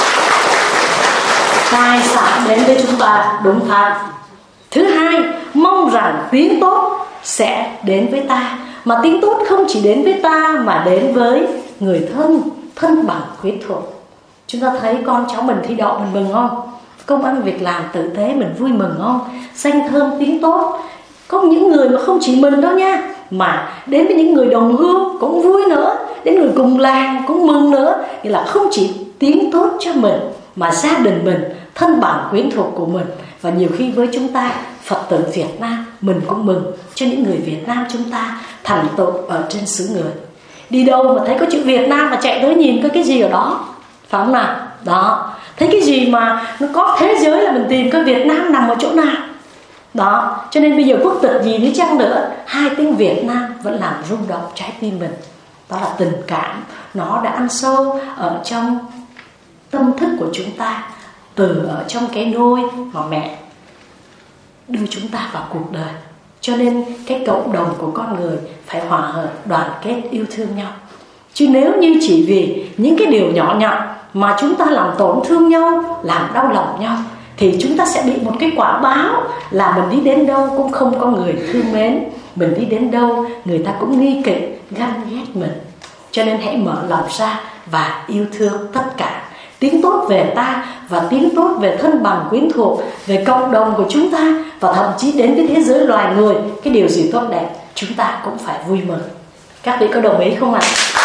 Tài sản đến với chúng ta đúng pháp. Thứ hai, mong rằng tiếng tốt sẽ đến với ta. Mà tiếng tốt không chỉ đến với ta mà đến với người thân, thân bằng quyến thuộc. Chúng ta thấy con cháu mình thi đậu mình mừng không? Công ăn việc làm tử tế mình vui mừng không? Danh thơm tiếng tốt. Có những người mà không chỉ mình đâu nha, mà đến với những người đồng hương cũng vui nữa, đến người cùng làng cũng mừng nữa. Nghĩa là không chỉ tiếng tốt cho mình mà gia đình mình, thân bằng quyến thuộc của mình. Và nhiều khi với chúng ta Phật tử Việt Nam, mình cũng mừng cho những người Việt Nam chúng ta thành tựu ở trên xứ người. Đi đâu mà thấy có chữ Việt Nam mà chạy tới nhìn có cái gì ở đó, phải không nào? Đó, thấy cái gì mà nó có thế giới là mình tìm coi Việt Nam nằm ở chỗ nào. Đó, cho nên bây giờ quốc tịch gì đi chăng nữa, hai tiếng Việt Nam vẫn làm rung động trái tim mình. Đó là tình cảm, nó đã ăn sâu ở trong tâm thức của chúng ta, từ ở trong cái nôi mà mẹ đưa chúng ta vào cuộc đời. Cho nên cái cộng đồng của con người phải hòa hợp, đoàn kết, yêu thương nhau. Chứ nếu như chỉ vì những cái điều nhỏ nhặt mà chúng ta làm tổn thương nhau, làm đau lòng nhau, thì chúng ta sẽ bị một cái quả báo là mình đi đến đâu cũng không có người thương mến. Mình đi đến đâu người ta cũng nghi kỵ, ganh ghét mình. Cho nên hãy mở lòng ra và yêu thương tất cả. Tiếng tốt về ta và tiếng tốt về thân bằng quyến thuộc, về cộng đồng của chúng ta, và thậm chí đến với thế giới loài người, cái điều gì tốt đẹp chúng ta cũng phải vui mừng. Các vị có đồng ý không ạ?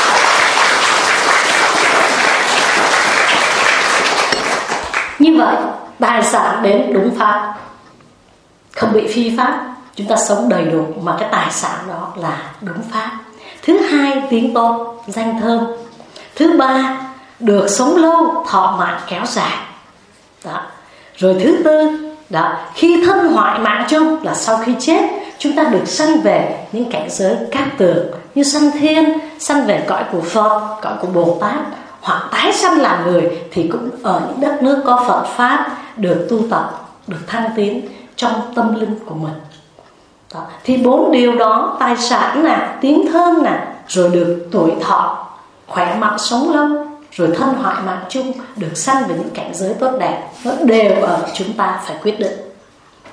Như vậy tài sản đến đúng pháp, không bị phi pháp, chúng ta sống đầy đủ mà cái tài sản đó là đúng pháp. Thứ hai, tiếng tốt, danh thơm. Thứ ba, được sống lâu, thọ mạng kéo dài. Đó. Rồi thứ tư, đó, khi thân hoại mạng chung là sau khi chết, chúng ta được sanh về những cảnh giới cát tường, như sanh thiên, sanh về cõi của Phật, cõi của Bồ Tát, hoặc tái sanh làm người thì cũng ở những đất nước có Phật Pháp, được tu tập, được thăng tiến trong tâm linh của mình. Đó. Thì bốn điều đó, tài sản nè, tiếng thơm nè, rồi được tuổi thọ, khỏe mạnh sống lâu, rồi thân hoại mạng chung, được sanh về những cảnh giới tốt đẹp, nó đều ở chúng ta phải quyết định.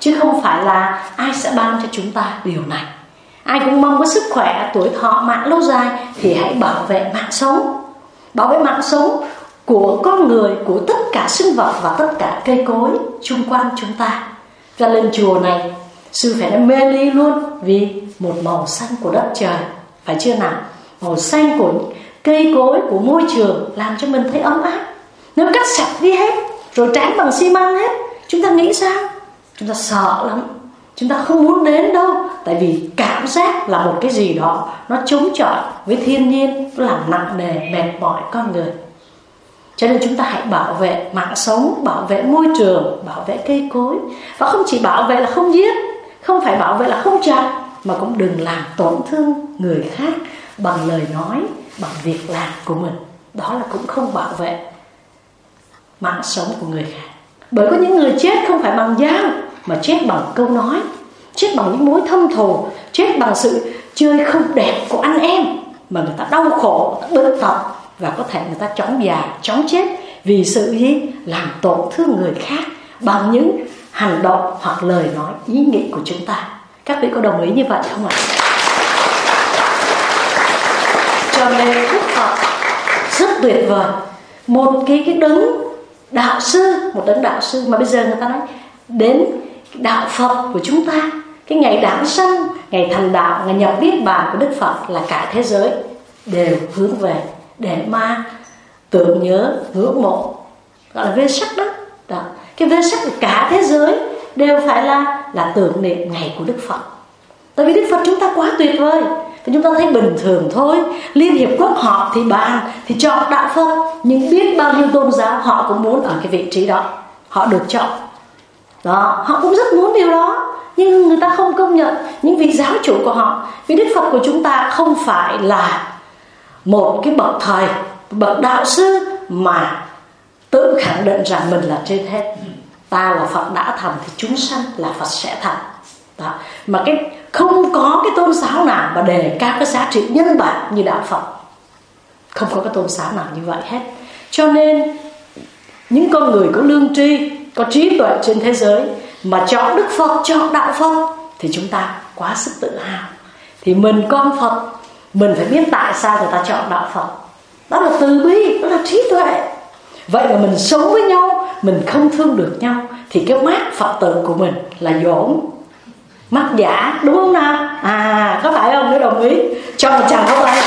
chứ không phải là ai sẽ ban cho chúng ta điều này. Ai cũng mong có sức khỏe, tuổi thọ, mạng lâu dài, thì hãy bảo vệ mạng sống. Bảo vệ mạng sống của con người, của tất cả sinh vật và tất cả cây cối xung quanh chúng ta. Ra lên chùa này, sư phải nói mê ly luôn, vì một màu xanh của đất trời, phải chưa nào? Màu xanh của cây cối, của môi trường làm cho mình thấy ấm áp. Nếu cắt sạch đi hết, rồi tráng bằng xi măng hết, chúng ta nghĩ sao? Chúng ta sợ lắm, chúng ta không muốn đến đâu. Tại vì cảm giác là một cái gì đó nó chống chọi với thiên nhiên, nó làm nặng nề, mệt mỏi con người. Cho nên chúng ta hãy bảo vệ mạng sống, bảo vệ môi trường, bảo vệ cây cối. Và không chỉ bảo vệ là không giết, không phải bảo vệ là không chặt, mà cũng đừng làm tổn thương người khác bằng lời nói, bằng việc làm của mình. Đó là cũng không bảo vệ mạng sống của người khác. Bởi có những người chết không phải bằng dao, mà chết bằng câu nói, chết bằng những mối thâm thù, chết bằng sự chơi không đẹp của anh em, mà người ta đau khổ, người ta bệnh tật, và có thể người ta chóng già, chóng chết vì sự gì? Làm tổn thương người khác bằng những hành động hoặc lời nói, ý nghĩ của chúng ta. Các vị có đồng ý như vậy không ạ? Cho nên Đức Phật rất tuyệt vời, một cái cái đấng đạo sư, một đấng đạo sư mà bây giờ người ta nói đến đạo Phật của chúng ta, cái ngày đản sanh, ngày thành đạo, ngày nhập niết bàn của Đức Phật là cả thế giới đều hướng về để mà tưởng nhớ, ngưỡng mộ, gọi là vê sắc đó. đó. Cái vê sắc của cả thế giới đều phải là là tưởng niệm ngày của Đức Phật. Tại vì Đức Phật chúng ta quá tuyệt vời. Thì chúng ta thấy bình thường thôi, Liên Hiệp Quốc họ thì bàn, thì chọn đạo Phật, nhưng biết bao nhiêu tôn giáo họ cũng muốn ở cái vị trí đó, họ được chọn. Đó, họ cũng rất muốn điều đó, nhưng người ta không công nhận những vị giáo chủ của họ. Vì Đức Phật của chúng ta không phải là một cái bậc thầy, bậc đạo sư mà tự khẳng định rằng mình là trên hết. Ta là Phật đã thành thì chúng sanh là Phật sẽ thành. Đó. Mà cái không có cái tôn giáo nào mà đề cao cái giá trị nhân bản như đạo Phật. Không có cái tôn giáo nào như vậy hết. Cho nên những con người có lương tri, có trí tuệ trên thế giới mà chọn Đức Phật, chọn đạo Phật thì chúng ta quá sức tự hào. Thì mình con Phật, mình phải biết tại sao người ta chọn đạo Phật. Đó là từ bi, đó là trí tuệ. Vậy mà mình sống với nhau, mình không thương được nhau, thì cái mác Phật tử của mình là dỗn, mắt giả, đúng không nào? À, có phải không? Nếu đồng ý cho một tràng pháo tay.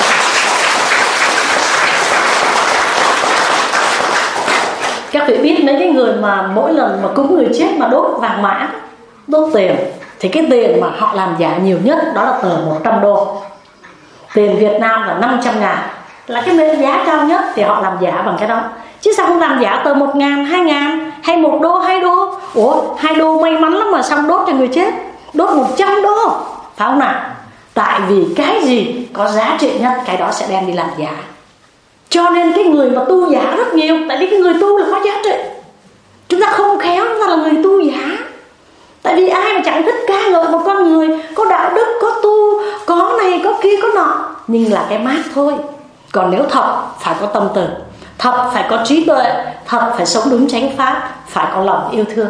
Các vị biết mấy cái người mà mỗi lần mà cúng người chết mà đốt vàng mã, đốt tiền, thì cái tiền mà họ làm giả nhiều nhất đó là tờ một trăm đô. Tiền Việt Nam là năm trăm ngàn, là cái giá cao nhất, thì họ làm giả bằng cái đó. Chứ sao không làm giả tờ một ngàn, hai ngàn, hay một đô, hai đô? Ủa, hai đô may mắn lắm mà xong đốt cho người chết. Đốt một trăm đô, phải không nào? Tại vì cái gì có giá trị nhất, cái đó sẽ đem đi làm giả. Cho nên cái người mà tu giả rất nhiều. Tại vì cái người tu là có giá trị. Chúng ta không khéo, chúng ta là người tu giả. Tại vì ai mà chẳng thích ca ngợi một con người có đạo đức, có tu, có này, có kia, có nọ, nhưng là cái mát thôi. Còn nếu thật, phải có tâm từ, thật phải có trí tuệ, thật phải sống đúng chánh pháp, phải có lòng yêu thương.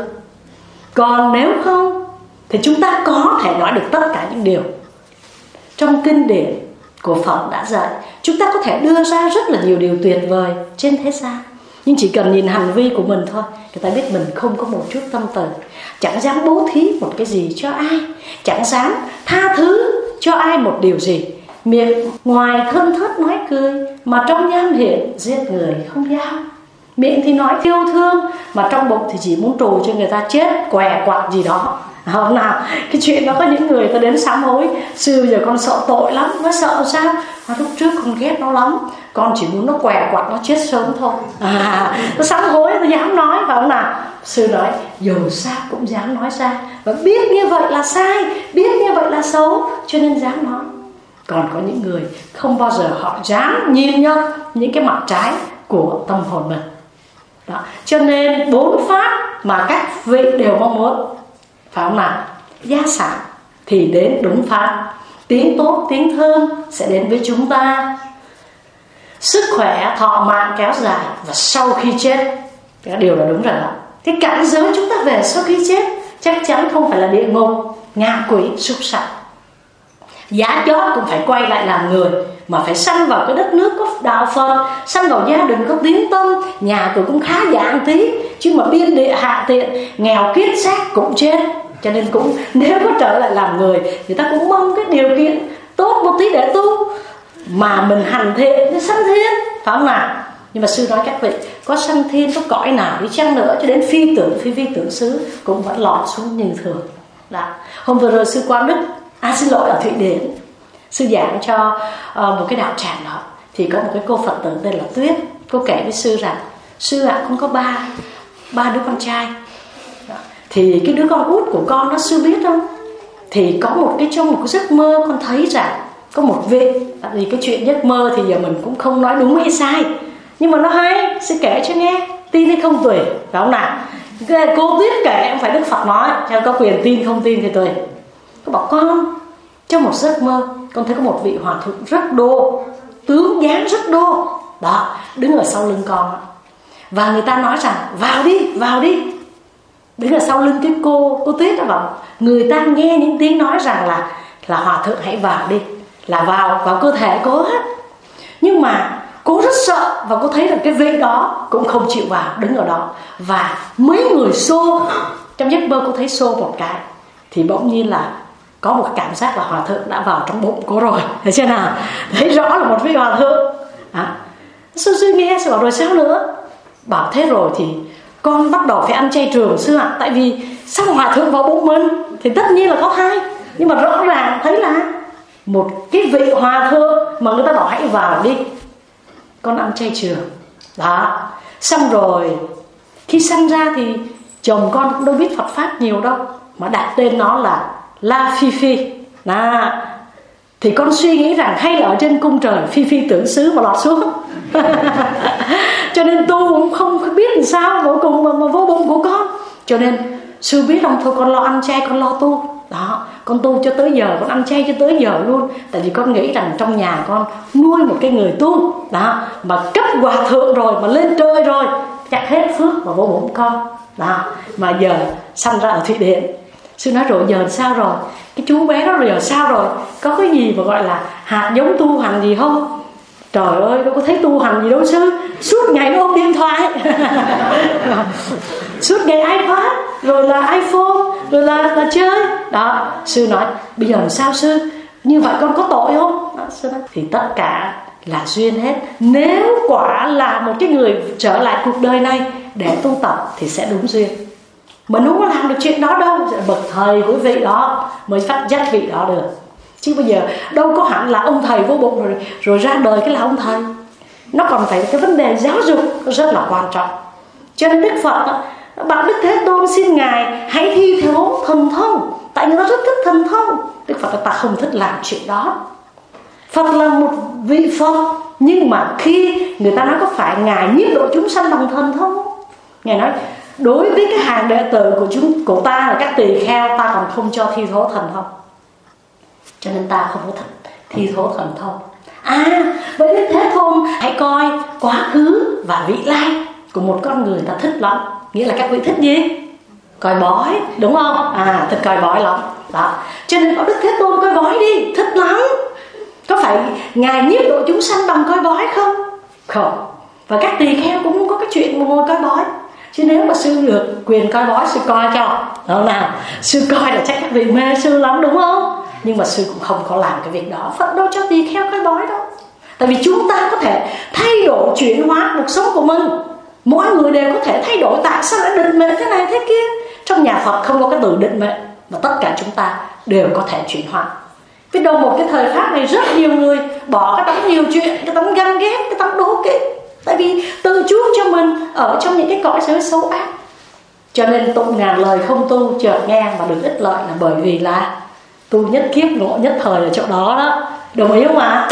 Còn nếu không thì chúng ta có thể nói được tất cả những điều trong kinh điển của Phật đã dạy. Chúng ta có thể đưa ra rất là nhiều điều tuyệt vời trên thế gian, nhưng chỉ cần nhìn hành vi của mình thôi, người ta biết mình không có một chút tâm từ. Chẳng dám bố thí một cái gì cho ai, chẳng dám tha thứ cho ai một điều gì. Miệng ngoài thân thớt nói cười, mà trong nham hiểm giết người không dao. Miệng thì nói yêu thương, mà trong bụng thì chỉ muốn trù cho người ta chết, què quặt gì đó. Không nào, cái chuyện đó có những người ta đến sám hối: sư giờ con sợ tội lắm. Nó sợ sao? Mà lúc trước con ghét nó lắm, con chỉ muốn nó què quặt, nó chết sớm thôi. À, nó sám hối, nó dám nói, phải không nào? Sư nói dù sao cũng dám nói ra, và biết như vậy là sai, biết như vậy là xấu, cho nên dám nói. Còn có những người không bao giờ họ dám nhìn nhận những cái mặt trái của tâm hồn mình. Đó. Cho nên bốn pháp mà các vị đều mong muốn, phải không nào? Gia sản thì đến đúng pháp, tiếng tốt, tiếng thơm sẽ đến với chúng ta, sức khỏe, thọ mạng kéo dài, và sau khi chết, cái điều là đúng rồi đó. Cái cảnh giới chúng ta về sau khi chết chắc chắn không phải là địa ngục, ngạ quỷ, súc sanh. Giá chót cũng phải quay lại làm người, mà phải sanh vào cái đất nước có đạo Phật, sanh vào gia đình có tín tâm, nhà cửa cũng khá giả một tí, chứ mà biên địa hạ tiện, nghèo kiết xác cũng chết. Cho nên cũng nếu có trở lại làm người, người ta cũng mong cái điều kiện tốt một tí để tu, mà mình hành thiện thì sanh thiên, phải không nào? Nhưng mà sư nói các vị, có sanh thiên, có cõi nào đi chăng nữa, cho đến phi tưởng, phi vi tưởng xứ cũng vẫn lọt xuống như thường. Đó. Hôm vừa rồi sư Quang Đức, à xin lỗi, ở Thụy Điển, sư giảng cho uh, một cái đạo tràng đó, thì có một cái cô Phật tử tên là Tuyết. Cô kể với sư rằng, sư ạ, à, con có ba ba đứa con trai. Đó. Thì cái đứa con út của con đó, sư biết không, thì có một cái trong một cái giấc mơ con thấy rằng có một vị, tại vì cái chuyện giấc mơ thì giờ mình cũng không nói đúng hay sai, nhưng mà nó hay, sư kể cho nghe, tin hay không tùy, phải không nào? Cô Tuyết kể, không phải Đức Phật nói, cho có quyền tin không tin thì tùy. Cô bảo con, trong một giấc mơ con thấy có một vị hòa thượng rất đô, tướng dáng rất đô đó, đứng ở sau lưng con. Và người ta nói rằng vào đi, vào đi. Đứng ở sau lưng cái cô cô Tuyết đó bảo, người ta nghe những tiếng nói rằng là là hòa thượng hãy vào đi, là vào vào cơ thể cô hết. Nhưng mà cô rất sợ, và cô thấy rằng cái vị đó cũng không chịu vào, đứng ở đó. Và mấy người xô, trong giấc mơ cô thấy xô một cái, thì bỗng nhiên là có một cảm giác là hòa thượng đã vào trong bụng cô rồi. Thấy chưa nào? Thấy rõ là một vị hòa thượng. À, sư sư nghe, sư bảo rồi sao nữa? Bảo thế rồi thì con bắt đầu phải ăn chay trường sư ạ. À, tại vì sao hòa thượng vào bụng mình thì tất nhiên là có thai, nhưng mà rõ ràng thấy là một cái vị hòa thượng mà người ta bảo hãy vào đi, con ăn chay trường. Đó. Xong rồi khi sanh ra thì chồng con cũng đâu biết Phật Pháp nhiều đâu, mà đặt tên nó là La Phi Phi. Đó. Thì con suy nghĩ rằng hay là ở trên cung trời phi phi tưởng xứ mà lọt xuống. Cho nên tu cũng không biết làm sao cuối cùng mà, mà vô bụng của con. Cho nên sư biết không, thôi con lo ăn chay, con lo tu. Đó, con tu cho tới giờ, con ăn chay cho tới giờ luôn. Tại vì con nghĩ rằng trong nhà con nuôi một cái người tu đó, mà cấp hòa thượng rồi, mà lên trời rồi, chắc hết phước và vô bụng con. Đó, mà giờ sanh ra ở Thụy Điển. Sư nói rồi giờ sao rồi? Cái chú bé đó rồi giờ sao rồi? Có cái gì mà gọi là hạt giống tu hành gì không? Trời ơi, đâu có thấy tu hành gì đâu sư. Suốt ngày nó ôm điện thoại. Suốt ngày iPad, rồi là iPhone, rồi là, là chơi. Đó, sư nói, bây giờ làm sao sư? Như vậy con có tội không? Đó, sư nói, thì tất cả là duyên hết. Nếu quả là một cái người trở lại cuộc đời này để tu tập thì sẽ đúng duyên. Mình không có làm được chuyện đó đâu, bậc thầy của vị đó mới phát giác vị đó được. Chứ bây giờ đâu có hẳn là ông thầy vô bụng rồi, rồi ra đời cái là ông thầy. Nó còn phải cái vấn đề giáo dục rất là quan trọng. Cho nên Đức Phật bảo Đức Thế Tôn xin Ngài hãy thi thố thần thông. Tại người ta rất thích thần thông. Đức Phật ta không thích làm chuyện đó. Phật là một vị Phật, nhưng mà khi người ta nói có phải Ngài nhiếp độ chúng sanh bằng thần thông không? Ngài nói đối với cái hàng đệ tử của chúng của ta là các tỳ kheo, ta còn không cho thi thố thần thông. Cho nên ta không có thích thi thố thần thông. À, với Đức Thế Tôn hãy coi quá khứ và vị lai của một con người ta thích lắm. Nghĩa là các vị thích gì? Coi bói, đúng không? À, thích coi bói lắm. Đó. Cho nên có Đức Thế Tôn coi bói đi, thích lắm. Có phải Ngài nhiếp độ chúng sanh bằng coi bói không? Không. Và các tỳ kheo cũng không có cái chuyện mà ngồi coi bói. Chứ nếu mà sư được quyền coi bói, sư coi cho. Đó nào, sư coi là chắc các vị mê sư lắm, đúng không? Nhưng mà sư cũng không có làm cái việc đó. Phật đâu cho tỳ kheo coi bói đâu. Tại vì chúng ta có thể thay đổi, chuyển hóa cuộc sống của mình. Mỗi người đều có thể thay đổi. Tại sao lại định mệnh thế này thế kia? Trong nhà Phật không có cái từ định mệnh, mà tất cả chúng ta đều có thể chuyển hóa. Biết đâu một cái thời pháp này rất nhiều người bỏ cái tấm nhiều chuyện, cái tấm ganh ghét, cái tấm đố kỵ. Tại vì tự chuốc cho mình ở trong những cái cõi giới xấu ác. Cho nên tụng ngàn lời không tu, chợt nghe mà được ích lợi là bởi vì là tu nhất kiếp ngộ nhất thời ở chỗ đó đó. Đồng ý không ạ?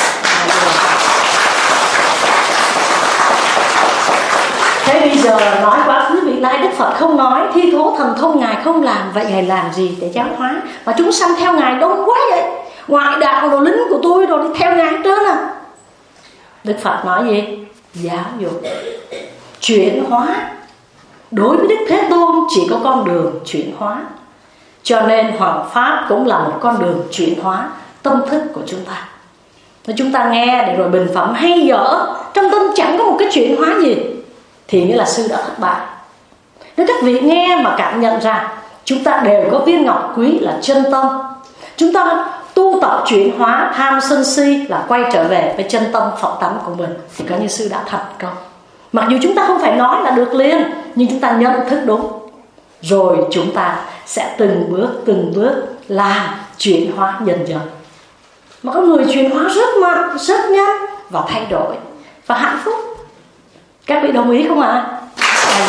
Thế bây giờ nói quá khứ vị lai, Đức Phật không nói, thi thố thần thông Ngài không làm. Vậy Ngài làm gì để giáo hóa? Mà chúng sanh theo Ngài đông quá vậy. Ngoại đạo đồ lính của tôi rồi đi theo Ngài hết trơn à. Đức Phật nói gì? Giáo dục, chuyển hóa. Đối với Đức Thế Tôn chỉ có con đường chuyển hóa. Cho nên Hoàng Pháp cũng là một con đường chuyển hóa tâm thức của chúng ta. Nếu chúng ta nghe để rồi bình phẩm hay dở, trong tâm chẳng có một cái chuyển hóa gì, thì nghĩa là sư đã thất bại. Nếu các vị nghe mà cảm nhận ra chúng ta đều có viên ngọc quý là chân tâm, chúng ta tu tập chuyển hóa tham sân si là quay trở về với chân tâm Phật tánh của mình, thì coi như sư đã thành công. Mặc dù chúng ta không phải nói là được liền, nhưng chúng ta nhận thức đúng, rồi chúng ta sẽ từng bước từng bước làm chuyển hóa dần dần. Mà có người chuyển hóa rất mạnh, rất nhanh và thay đổi và hạnh phúc. Các vị đồng ý không ạ? À?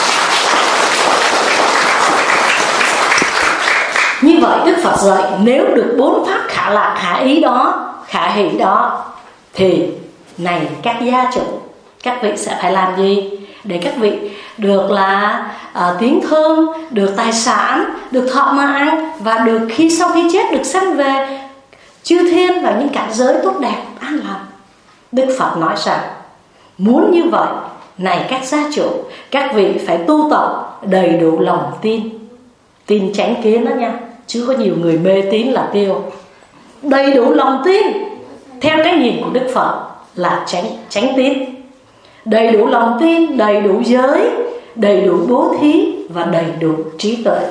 Như vậy Đức Phật dạy nếu được bốn pháp khả lạc khả ý đó, khả hỷ đó, thì này các gia chủ, các vị sẽ phải làm gì để các vị được là uh, tiếng thơm, được tài sản, được thọ mãi, và được khi sau khi chết được sanh về chư thiên và những cảnh giới tốt đẹp an lành. Đức Phật nói rằng muốn như vậy, này các gia chủ, các vị phải tu tập đầy đủ lòng tin. Tin chánh kiến đó nha, chứ có nhiều người mê tín là tiêu. Đầy đủ lòng tin theo cái nhìn của Đức Phật là chánh, chánh tín. Đầy đủ lòng tin, đầy đủ giới, đầy đủ bố thí và đầy đủ trí tuệ.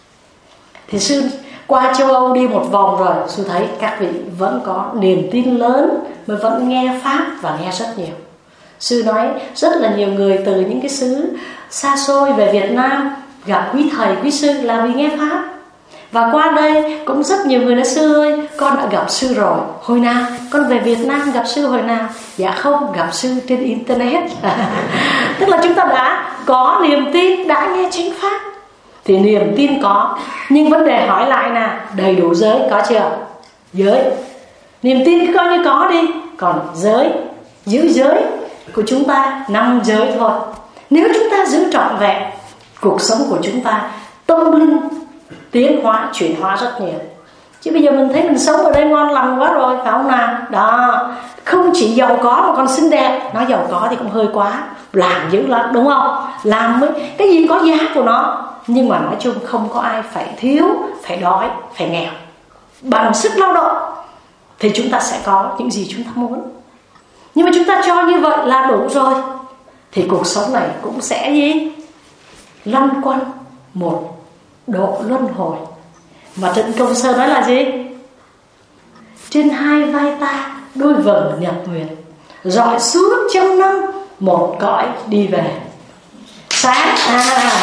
Thì sư qua châu Âu đi một vòng rồi, sư thấy các vị vẫn có niềm tin lớn, mà vẫn nghe Pháp và nghe rất nhiều. Sư nói rất là nhiều người từ những cái xứ xa xôi về Việt Nam gặp quý thầy, quý sư là vì nghe Pháp. Và qua đây cũng rất nhiều người nói sư ơi, con đã gặp sư rồi. Hồi nào? Con về Việt Nam gặp sư hồi nào? Dạ không, gặp sư trên Internet. Tức là chúng ta đã có niềm tin, đã nghe chánh Pháp. Thì niềm tin có, nhưng vấn đề hỏi lại là đầy đủ giới có chưa? Giới. Niềm tin cứ coi như có đi. Còn giới, giữ giới của chúng ta năm giới thôi. Nếu chúng ta giữ trọn vẹn, cuộc sống của chúng ta tâm linh tiến hóa, chuyển hóa rất nhiều. Chứ bây giờ mình thấy mình sống ở đây ngon lành quá rồi, phải không nào? Đó, không chỉ giàu có mà còn xinh đẹp. Nói giàu có thì cũng hơi quá, làm dữ lắm, đúng không? Làm mới, cái gì có giá của nó. Nhưng mà nói chung không có ai phải thiếu, phải đói, phải nghèo. Bằng sức lao động thì chúng ta sẽ có những gì chúng ta muốn. Nhưng mà chúng ta cho như vậy là đủ rồi, thì cuộc sống này cũng sẽ gì? Lăn quanh một độ luân hồi. Mà Trịnh Công Sơn nói là gì? Trên hai vai ta đôi vầng nhật nguyệt, rọi suốt trăm năm một cõi đi về. Sáng à,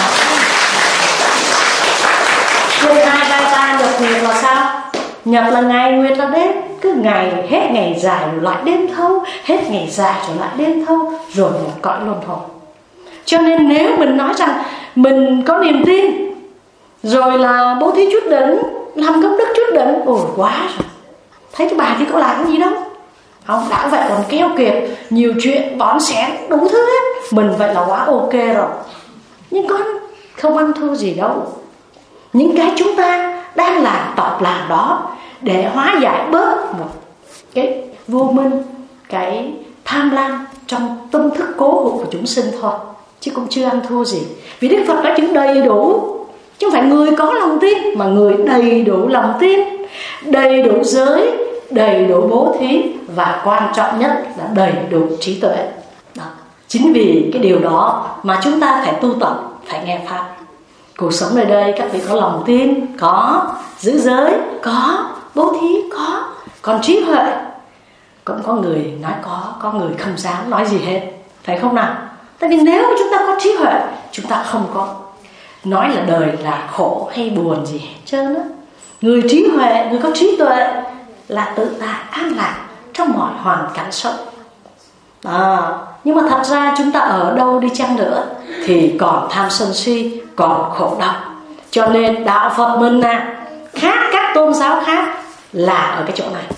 trên hai vai ta nhật nguyệt là sao? Nhật là ngày, nguyệt là đêm. Cứ ngày, hết ngày dài rồi lại đêm thâu, hết ngày dài rồi lại đêm thâu, rồi một cõi luân hồi. Cho nên nếu mình nói rằng mình có niềm tin, rồi là bố thí chút đỉnh, làm công đức chút đỉnh, ôi quá rồi. Thấy cái bà thì có làm cái gì đâu. Không, đã vậy còn keo kiệt, nhiều chuyện, bón xén, đủ thứ hết. Mình vậy là quá ok rồi. Nhưng con không ăn thua gì đâu. Những cái chúng ta đang làm, tập làm đó để hóa giải bớt một cái vô minh, cái tham lam trong tâm thức cố hữu của chúng sinh thôi, chứ cũng chưa ăn thua gì. Vì Đức Phật đã chứng đầy đủ, chứ không phải người có lòng tin, mà người đầy đủ lòng tin, đầy đủ giới, đầy đủ bố thí, và quan trọng nhất là đầy đủ trí tuệ. Đó. Chính vì cái điều đó mà chúng ta phải tu tập, phải nghe Pháp. Cuộc sống nơi đây các vị có lòng tin, có giữ giới, có bố thí, có. Còn trí huệ, cũng có người nói có, có người không dám nói gì hết, phải không nào? Tại vì nếu chúng ta có trí huệ, chúng ta không có nói là đời là khổ hay buồn gì hết trơn á. Người trí huệ, người có trí tuệ là tự tại an lạc trong mọi hoàn cảnh sống. À, nhưng mà thật ra chúng ta ở đâu đi chăng nữa thì còn tham sân si, còn khổ đau. Cho nên đạo Phật mình nè, khác các tôn giáo khác là ở cái chỗ này.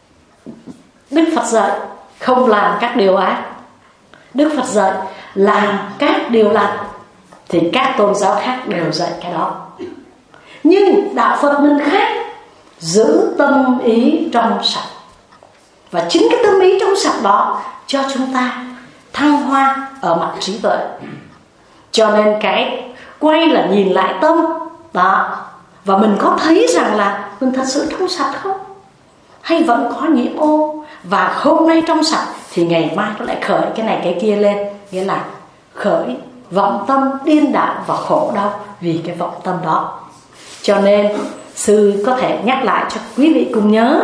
Đức Phật dạy không làm các điều ác, Đức Phật dạy làm các điều lành, thì các tôn giáo khác đều dạy cái đó. Nhưng đạo Phật mình khác, giữ tâm ý trong sạch. Và chính cái tâm ý trong sạch đó cho chúng ta thăng hoa ở mặt trí tuệ. Cho nên cái quay là nhìn lại tâm đó. và mình có thấy rằng là mình thật sự trong sạch không, hay vẫn có nhiễm ô. Và hôm nay trong sạch thì ngày mai nó lại khởi cái này cái kia lên, nghĩa là khởi vọng tâm điên đảo và khổ đau vì cái vọng tâm đó. Cho nên sư có thể nhắc lại cho quý vị cùng nhớ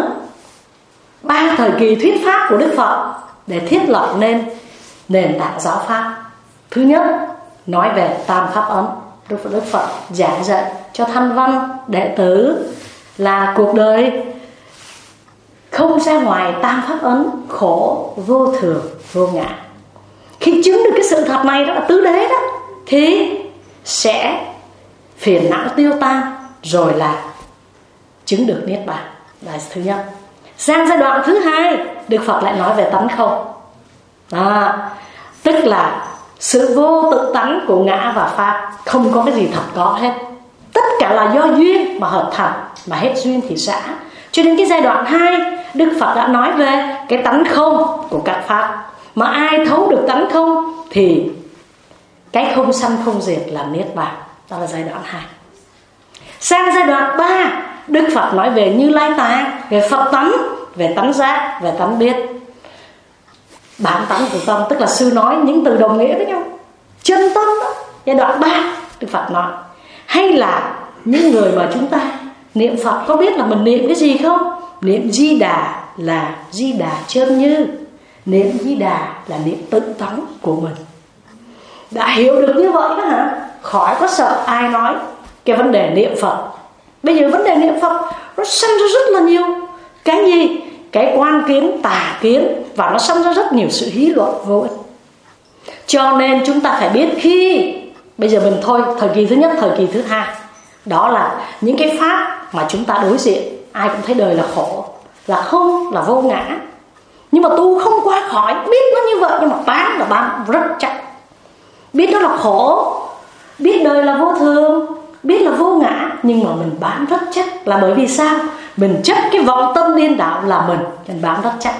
ba thời kỳ thuyết pháp của Đức Phật để thiết lập nên nền tảng giáo pháp. Thứ nhất, nói về tam pháp ấn. Đức Phật, Đức Phật giảng dạy cho thanh văn đệ tử là cuộc đời không ra ngoài tam pháp ấn, khổ vô thường vô ngã. Khi chứng được cái sự thật này, đó là tứ đế đó, thì sẽ phiền não tiêu tan, rồi là chứng được niết bàn, là thứ nhất. Sang giai đoạn thứ hai, Đức Phật lại nói về tánh không, à, tức là sự vô tự tánh của ngã và pháp, không có cái gì thật có hết, tất cả là do duyên mà hợp thành, mà hết duyên thì xả. Cho đến cái giai đoạn hai, Đức Phật đã nói về cái tánh không của các pháp. Mà ai thấu được tánh không thì cái không sanh không diệt là niết bàn. Đó là giai đoạn hai. Sang giai đoạn ba, Đức Phật nói về Như Lai Tạng, về Phật tánh, về tánh giác, về tánh biết, bản tánh của tâm. Tức là sư nói những từ đồng nghĩa với nhau. Chân tâm đó, giai đoạn ba Đức Phật nói. Hay là những người mà chúng ta niệm Phật có biết là mình niệm cái gì không? Niệm Di Đà là Di Đà chân như, niệm Di Đà là niệm tự tánh của mình. Đã hiểu được như vậy đó hả? Khỏi có sợ ai nói cái vấn đề niệm Phật. Bây giờ vấn đề niệm Phật nó sanh ra rất là nhiều cái gì? Cái quan kiến, tà kiến, và nó sanh ra rất nhiều sự hí luận vô ích. Cho nên chúng ta phải biết khi bây giờ mình thôi, thời kỳ thứ nhất, thời kỳ thứ hai, đó là những cái pháp mà chúng ta đối diện. Ai cũng thấy đời là khổ, là không, là vô ngã. Nhưng mà tu không qua khỏi, biết nó như vậy nhưng mà bám là bám rất chắc. Biết nó là khổ, biết đời là vô thường, biết là vô ngã, nhưng mà mình bám rất chắc. Là bởi vì sao? Mình chấp cái vọng tâm điên đảo là mình, mình bám rất chắc.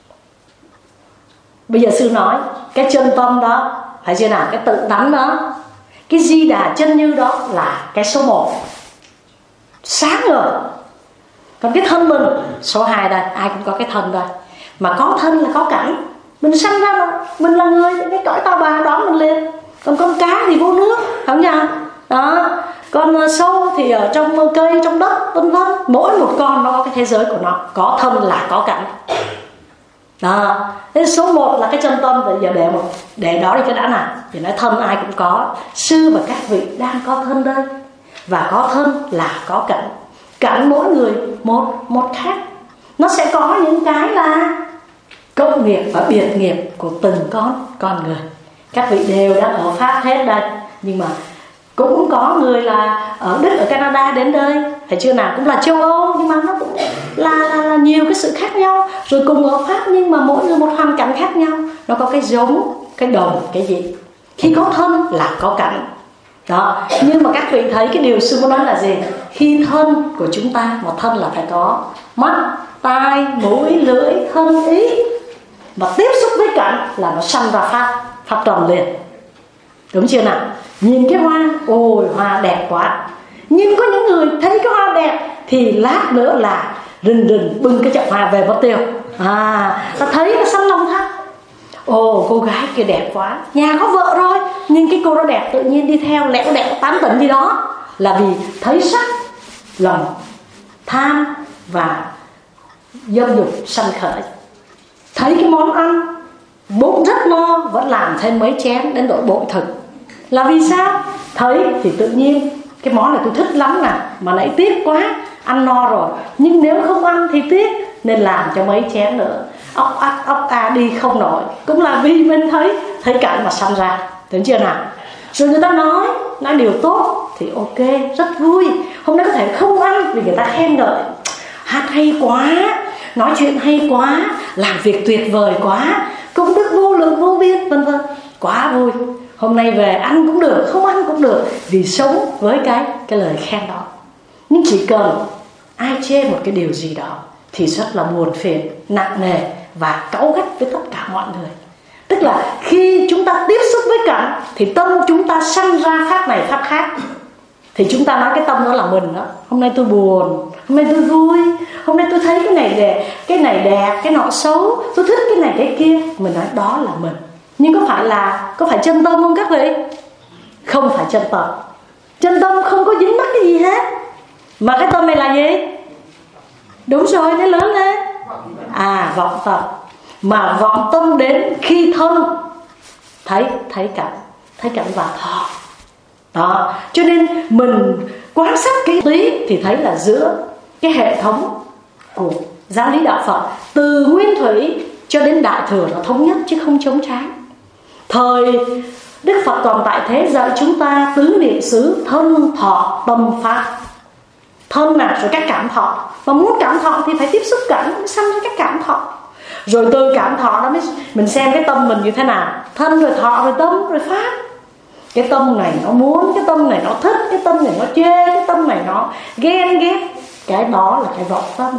Bây giờ sư nói cái chân tâm đó, phải chưa nào? Cái tự tánh đó, cái Di Đà chân như đó là cái số một, sáng rồi. Còn cái thân mình, số hai đây, ai cũng có cái thân đây. Mà có thân là có cảnh. Mình sanh ra là mình là người, cái cõi tao bà đón mình lên. Còn con cá thì vô nước, không nhỉ? Đó. Con sâu thì ở trong cây, trong đất, vân vân. Mỗi một con nó có cái thế giới của nó. Có thân là có cảnh. Đó. Thế số một là cái chân tâm. Bây giờ để một để đó đi cái đã nào. Thì nói thân ai cũng có. Sư và các vị đang có thân đây. Và có thân là có cảnh. Cảnh mỗi người một một khác. Nó sẽ có những cái là cộng nghiệp và biệt nghiệp của từng con con người. Các vị đều đang ở Pháp hết đây. Nhưng mà cũng có người là ở Đức, ở Canada đến đây, phải chưa nào? Cũng là châu Âu, nhưng mà nó cũng là, là, là nhiều cái sự khác nhau. Rồi cùng ở Pháp nhưng mà mỗi người một hoàn cảnh khác nhau. Nó có cái giống, cái đồng, cái gì. Khi có thân là có cảnh. Đó. Nhưng mà các vị thấy cái điều sư muốn nói là gì? Khi thân của chúng ta, một thân là phải có mắt, tai, mũi, lưỡi, thân, ý. Mà tiếp xúc với cảnh là nó sanh ra pháp, pháp trần liền. Đúng chưa nào? Nhìn cái hoa, ôi hoa đẹp quá. Nhưng có những người thấy cái hoa đẹp thì lát nữa là rình rình bưng cái chậu hoa về mất tiêu. À, ta thấy nó sanh lòng thắc. Ồ, cô gái kia đẹp quá. Nhà có vợ rồi, nhưng cái cô đó đẹp tự nhiên đi theo lẽo đẽo tán tỉnh gì đó. Là vì thấy sắc, lòng tham và dâm dục sanh khởi. Thấy cái món ăn bụng rất no, vẫn làm thêm mấy chén đến đổi bội thực. Là vì sao? Thấy thì tự nhiên cái món này tôi thích lắm nè, mà nãy tiếc quá, ăn no rồi. Nhưng nếu không ăn thì tiếc, nên làm cho mấy chén nữa. Ốc ác ốc a đi không nổi. Cũng là vì mình thấy thấy cảnh mà sanh ra. Đúng chưa nào? Rồi người ta nói nói điều tốt thì ok, rất vui. Hôm nay có thể không ăn vì người ta khen ngợi, hát hay quá, nói chuyện hay quá, làm việc tuyệt vời quá, công đức vô lượng vô biên, vân vân, quá vui. Hôm nay về ăn cũng được, không ăn cũng được, vì sống với cái cái lời khen đó. Nhưng chỉ cần ai chê một cái điều gì đó thì rất là buồn phiền, nặng nề và cáu gắt với tất cả mọi người. Tức là khi chúng ta tiếp xúc với cảnh thì tâm chúng ta sanh ra pháp này pháp khác. Thì chúng ta nói cái tâm đó là mình đó. Hôm nay tôi buồn, hôm nay tôi vui, hôm nay tôi thấy cái này đẹp, cái này đẹp, cái nọ xấu, tôi thích cái này cái kia. Mình nói đó là mình. Nhưng có phải là có phải chân tâm không các vị? Không phải chân tâm. Chân tâm không có dính mắc cái gì hết. Mà cái tâm này là gì? Đúng rồi, nó lớn lên. À, vọng tâm. Mà vọng tâm đến khi thân thấy thấy cảnh, thấy cảnh và thọ. Đó, cho nên mình quan sát kỹ tí thì thấy là giữa cái hệ thống của giáo lý đạo Phật từ nguyên thủy cho đến đại thừa nó thống nhất chứ không chống trái. Thời Đức Phật còn tại thế dạy chúng ta tứ niệm xứ thân thọ tâm pháp. Thân là rồi các cảm thọ, và muốn cảm thọ thì phải tiếp xúc cảnh mới sanh ra các cảm thọ. Rồi từ cảm thọ đó mới mình xem cái tâm mình như thế nào. Thân rồi thọ rồi tâm rồi pháp. Cái tâm này nó muốn, cái tâm này nó thích, cái tâm này nó chê, cái tâm này nó ghen ghét. Cái đó là cái vọng tâm.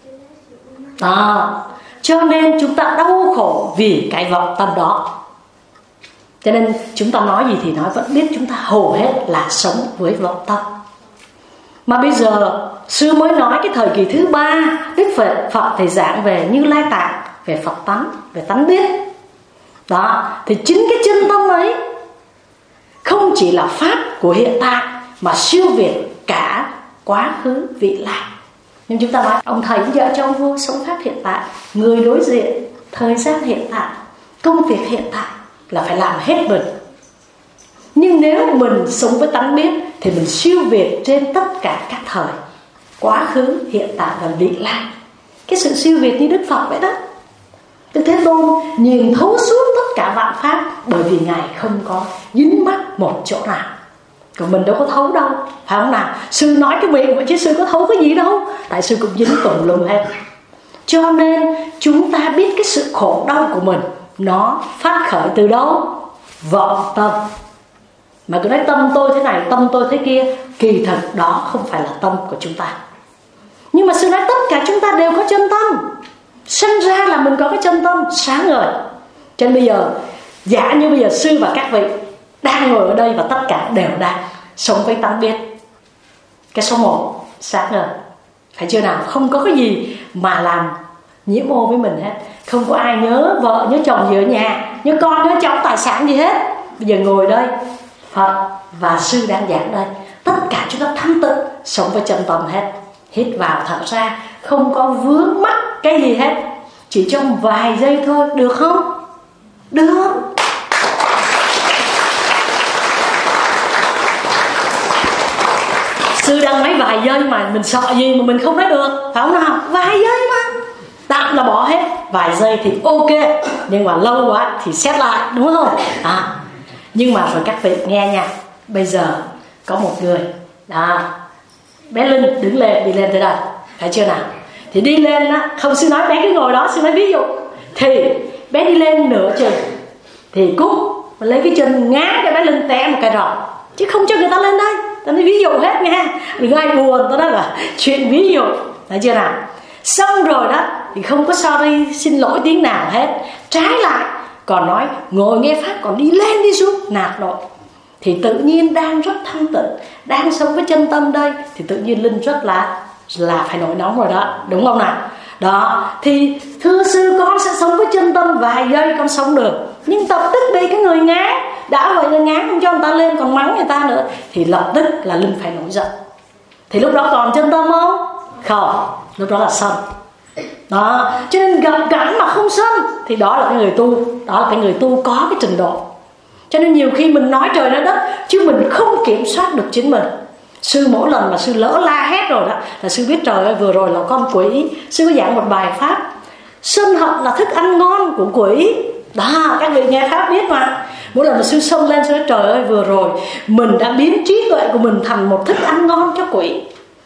Đó. Cho nên chúng ta đau khổ vì cái vọng tâm đó. Cho nên chúng ta nói gì thì nói, vẫn biết chúng ta hầu hết là sống với vọng tâm. Mà bây giờ sư mới nói cái thời kỳ thứ ba, Đức Phật, Phật thầy giảng về Như Lai Tạng, về Phật tánh, về tánh biết. Đó, thì chính cái chân tâm ấy không chỉ là pháp của hiện tại mà siêu việt cả quá khứ vị lai. Nhưng chúng ta nói ông thầy dạy cho ông vua sống pháp hiện tại, người đối diện, thời gian hiện tại, công việc hiện tại là phải làm hết mình. Nhưng nếu mình sống với tánh biết thì mình siêu việt trên tất cả các thời, quá khứ, hiện tại và vị lai. Cái sự siêu việt như Đức Phật vậy đó. Đức Thế Tôn nhìn thấu suốt tất cả vạn pháp, bởi vì Ngài không có dính mắc một chỗ nào. Còn mình đâu có thấu đâu, phải không nào? Sư nói cái miệng vậy chứ sư có thấu cái gì đâu. Tại sư cũng dính tùm lum hết. Cho nên chúng ta biết cái sự khổ đau của mình nó phát khởi từ đâu? Vọng tâm. Mà cứ nói tâm tôi thế này, tâm tôi thế kia, kỳ thực đó không phải là tâm của chúng ta. Nhưng mà sư nói tất cả chúng ta đều có chân tâm. Sinh ra là mình có cái chân tâm sáng ngời. Cho nên bây giờ, giả như bây giờ sư và các vị đang ngồi ở đây và tất cả đều đang sống với tánh biết. Cái số một, sáng ngời. Phải chưa nào? Không có cái gì mà làm nhiễm ô với mình hết. Không có ai nhớ vợ, nhớ chồng gì ở nhà, nhớ con, nhớ cháu, tài sản gì hết. Bây giờ ngồi đây, Phật và sư đang giảng đây, tất cả chúng ta thanh tịnh, sống với chân tâm hết. Hít vào thở ra, không có vướng mắc cái gì hết. Chỉ trong vài giây thôi, được không? Được. Sư đang nói vài giây mà mình sợ gì mà mình không nói được, phải không nào? Vài giây mà tạm là bỏ hết. Vài giây thì ok, nhưng mà lâu quá thì xét lại, đúng không? À, nhưng mà phải các vị nghe nha. Bây giờ có một người đó, bé Linh đứng lên, đi lên tới đây, phải chưa nào? Thì đi lên á, không sư nói bé cứ ngồi đó, sư nói ví dụ. Thì bé đi lên nửa chừng thì Cúc lấy cái chân ngán cho bé Linh té một cái rò, chứ không cho người ta lên đây. Tao nói ví dụ hết nha, đừng ai buồn. Tao nói là chuyện ví dụ, thấy chưa nào? Xong rồi đó thì không có sorry xin lỗi tiếng nào hết. Trái lại còn nói ngồi nghe pháp còn đi lên đi xuống nạt nộ. Thì tự nhiên đang rất thanh tịnh, đang sống với chân tâm đây, thì tự nhiên Linh rất là là phải nổi nóng rồi đó, đúng không nào? Đó, thì thưa sư, con sẽ sống với chân tâm vài giây con sống được. Nhưng tập tức đi cái người ngán, đã vậy là ngán không cho người ta lên còn mắng người ta nữa, thì lập tức là Linh phải nổi giận. Thì lúc đó còn chân tâm không? Không, lúc đó là sân. Đó, cho nên gặp cảnh mà không sân thì đó là cái người tu, đó là cái người tu có cái trình độ. Cho nên nhiều khi mình nói trời nói đất chứ mình không kiểm soát được chính mình. Sư mỗi lần mà sư lỡ la hét rồi đó là sư biết trời ơi vừa rồi là con quỷ. Sư có giảng một bài pháp sân hận là thức ăn ngon của quỷ. Đó, các vị nghe pháp biết mà. Mỗi lần mà sư xông lên sư nói trời ơi vừa rồi mình đã biến trí tuệ của mình thành một thức ăn ngon cho quỷ.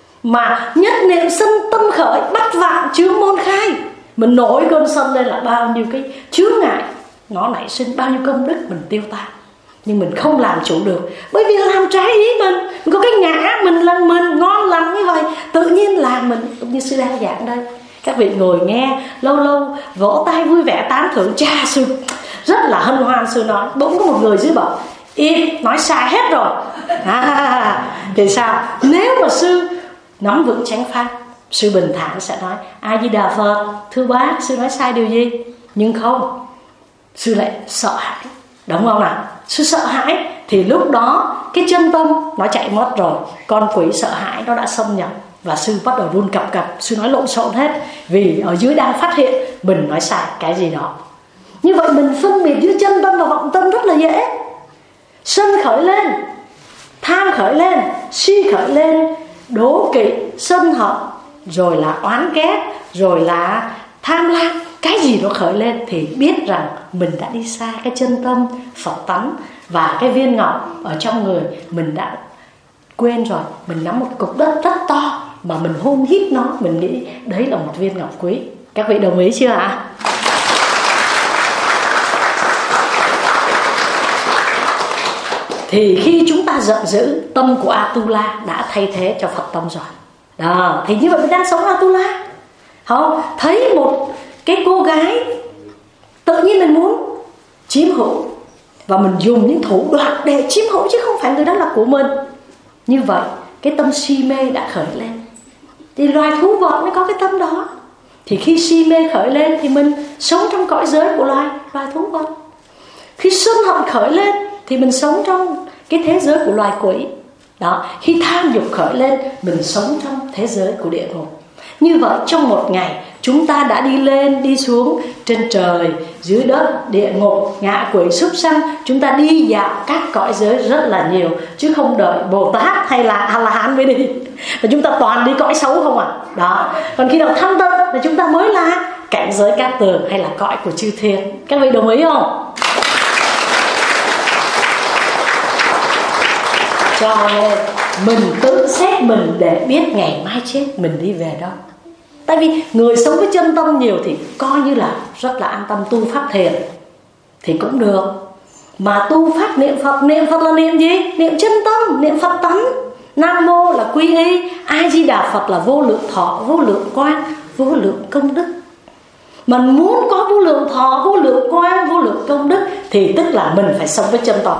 Mà nhất niệm sân tâm khởi bắt vạn chướng môn khai. Mình nổi cơn sân lên là bao nhiêu cái chướng ngại nó nảy sinh, bao nhiêu công đức mình tiêu tan. Nhưng mình không làm chủ được, bởi vì làm trái ý mình. Mình có cái ngã mình là mình ngon lành như vậy, tự nhiên là mình cũng như sư đang giảng đây. Các vị ngồi nghe lâu lâu vỗ tay vui vẻ tán thưởng cha sư rất là hân hoan. Sư nói bỗng có một người dưới bảo im, nói sai hết rồi. À, thì sao? Nếu mà sư nắm vững chánh pháp, sư bình thản sẽ nói A Di Đà Phật, thưa bác, sư nói sai điều gì? Nhưng không, sư lại sợ hãi, đúng không nào? Sư sợ hãi thì lúc đó cái chân tâm nó chạy mất rồi, con quỷ sợ hãi nó đã xâm nhập và sư bắt đầu run cập cập, sư nói lộn xộn hết vì ở dưới đang phát hiện mình nói sai cái gì đó. Như vậy mình phân biệt giữa chân tâm và vọng tâm rất là dễ. Sân khởi lên, tham khởi lên, si khởi lên, đố kỵ, sân hận, rồi là oán ghét, rồi là tham lam, cái gì nó khởi lên thì biết rằng mình đã đi xa cái chân tâm Phật tánh, và cái viên ngọc ở trong người mình đã quên rồi. Mình nắm một cục đất rất to mà mình hôn hít nó, mình nghĩ đấy là một viên ngọc quý. Các vị đồng ý chưa ạ? Thì khi chúng ta giận dữ, tâm của Atula đã thay thế cho Phật tâm rồi. Đó, thì như vậy mình đang sống Atula. Không? Thấy một cái cô gái tự nhiên mình muốn chiếm hữu, và mình dùng những thủ đoạn để chiếm hữu chứ không phải người đó là của mình. Như vậy cái tâm si mê đã khởi lên. Thì loài thú vật mới có cái tâm đó. Thì khi si mê khởi lên thì mình sống trong cõi giới của loài loài thú vật. Khi sân hận khởi lên thì mình sống trong cái thế giới của loài quỷ. Đó, khi tham dục khởi lên mình sống trong thế giới của địa ngục. Như vậy trong một ngày chúng ta đã đi lên, đi xuống, trên trời, dưới đất, địa ngục, ngạ quỷ, súc sanh. Chúng ta đi dạo các cõi giới rất là nhiều, chứ không đợi Bồ Tát hay là A-la-hán mới đi. Và chúng ta toàn đi cõi xấu không à. Đó. Còn khi nào thanh tịnh thì chúng ta mới là cảnh giới cát tường hay là cõi của chư thiên. Các vị đồng ý không? Cho nên mình tự xét mình để biết ngày mai chết mình đi về đâu. Tại vì người sống với chân tâm nhiều thì coi như là rất là an tâm, tu pháp thiền thì cũng được. Mà tu pháp niệm Phật, niệm Phật là niệm gì? Niệm chân tâm, niệm Phật tánh. Nam mô là quy y, A Di Đà Phật là vô lượng thọ, vô lượng quang, vô lượng công đức. Mình muốn có vô lượng thọ, vô lượng quang, vô lượng công đức thì tức là mình phải sống với chân tâm.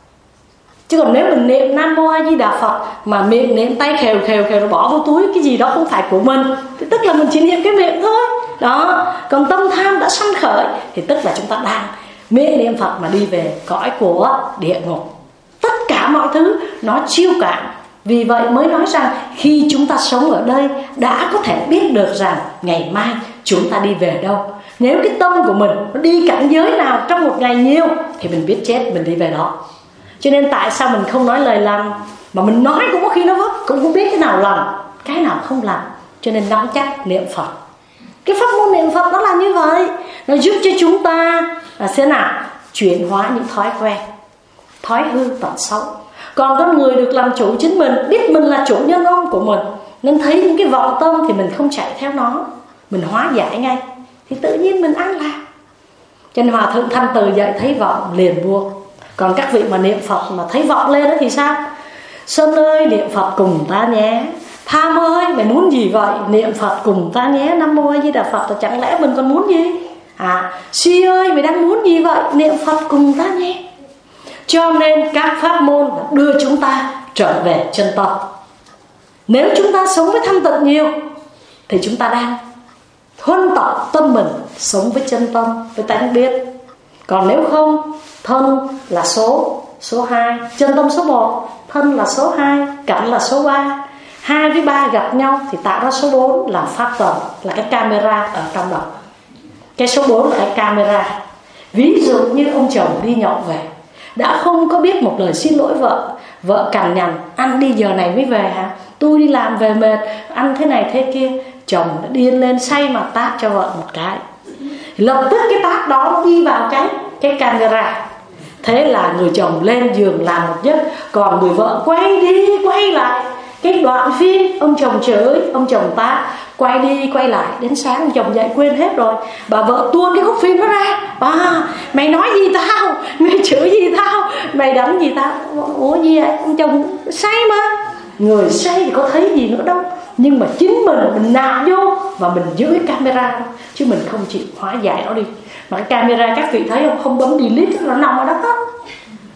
Chứ còn nếu mình niệm Nam Mô A Di Đà Phật mà miệng niệm tay khều khều khều rồi bỏ vô túi cái gì đó không phải của mình thì tức là mình chỉ niệm cái miệng thôi. Đó. Còn tâm tham đã sanh khởi thì tức là chúng ta đang miệng niệm Phật mà đi về cõi của địa ngục. Tất cả mọi thứ nó chiêu cảm. Vì vậy mới nói rằng khi chúng ta sống ở đây đã có thể biết được rằng ngày mai chúng ta đi về đâu. Nếu cái tâm của mình nó đi cảnh giới nào trong một ngày nhiều thì mình biết chết mình đi về đó. Cho nên tại sao mình không nói lời lành, mà mình nói cũng có khi nó vấp, cũng không biết cái nào lành, cái nào không lành. Cho nên nắm chắc niệm Phật. Cái pháp môn niệm Phật nó là như vậy. Nó giúp cho chúng ta là thế nào? Chuyển hóa những thói quen, thói hư tật xấu. Còn con người được làm chủ chính mình, biết mình là chủ nhân ông của mình, nên thấy những cái vọng tâm thì mình không chạy theo nó, mình hóa giải ngay, thì tự nhiên mình an lạc. Cho nên Hòa Thượng Thanh Từ dạy thấy vọng liền buông. Còn các vị mà niệm Phật mà thấy vọng lên đó thì sao? Sơn ơi niệm Phật cùng ta nhé. Tham ơi mày muốn gì vậy? Niệm Phật cùng ta nhé. Nam Mô A Di Đà Phật. Chẳng lẽ mình còn muốn gì? À, si ơi mày đang muốn gì vậy? Niệm Phật cùng ta nhé. Cho nên các pháp môn đưa chúng ta trở về chân tâm. Nếu chúng ta sống với thanh tịnh nhiều thì chúng ta đang huân tập tâm mình sống với chân tâm, với tánh biết. Còn nếu không, thân là số số hai, chân tâm số một, thân là số hai, cảnh là số ba. Hai với ba gặp nhau thì tạo ra số bốn là pháp tần, là cái camera ở trong đầu. Cái số bốn là cái camera. Ví dụ như ông chồng đi nhậu về, đã không có biết một lời xin lỗi vợ. Vợ cằn nhằn, ăn đi giờ này mới về hả? Tôi đi làm về mệt, ăn thế này thế kia. Chồng đã điên lên say mà tát cho vợ một cái. Lập tức cái tát đó nó đi vào cái cái camera. Thế là người chồng lên giường làm một giấc, còn người vợ quay đi quay lại cái đoạn phim ông chồng chửi, ông chồng tát, quay đi quay lại đến sáng ông chồng dậy quên hết rồi. Bà vợ tua cái khúc phim đó ra. À, mày nói gì tao, mày chửi gì tao, mày đánh gì tao. Ủa gì vậy? Ông chồng say mà. Người say thì có thấy gì nữa đâu, nhưng mà chính mình mình nạp vô và mình giữ cái camera, chứ mình không chịu hóa giải nó đi. Mà cái camera các vị thấy không, không bấm delete nó nằm ở đó.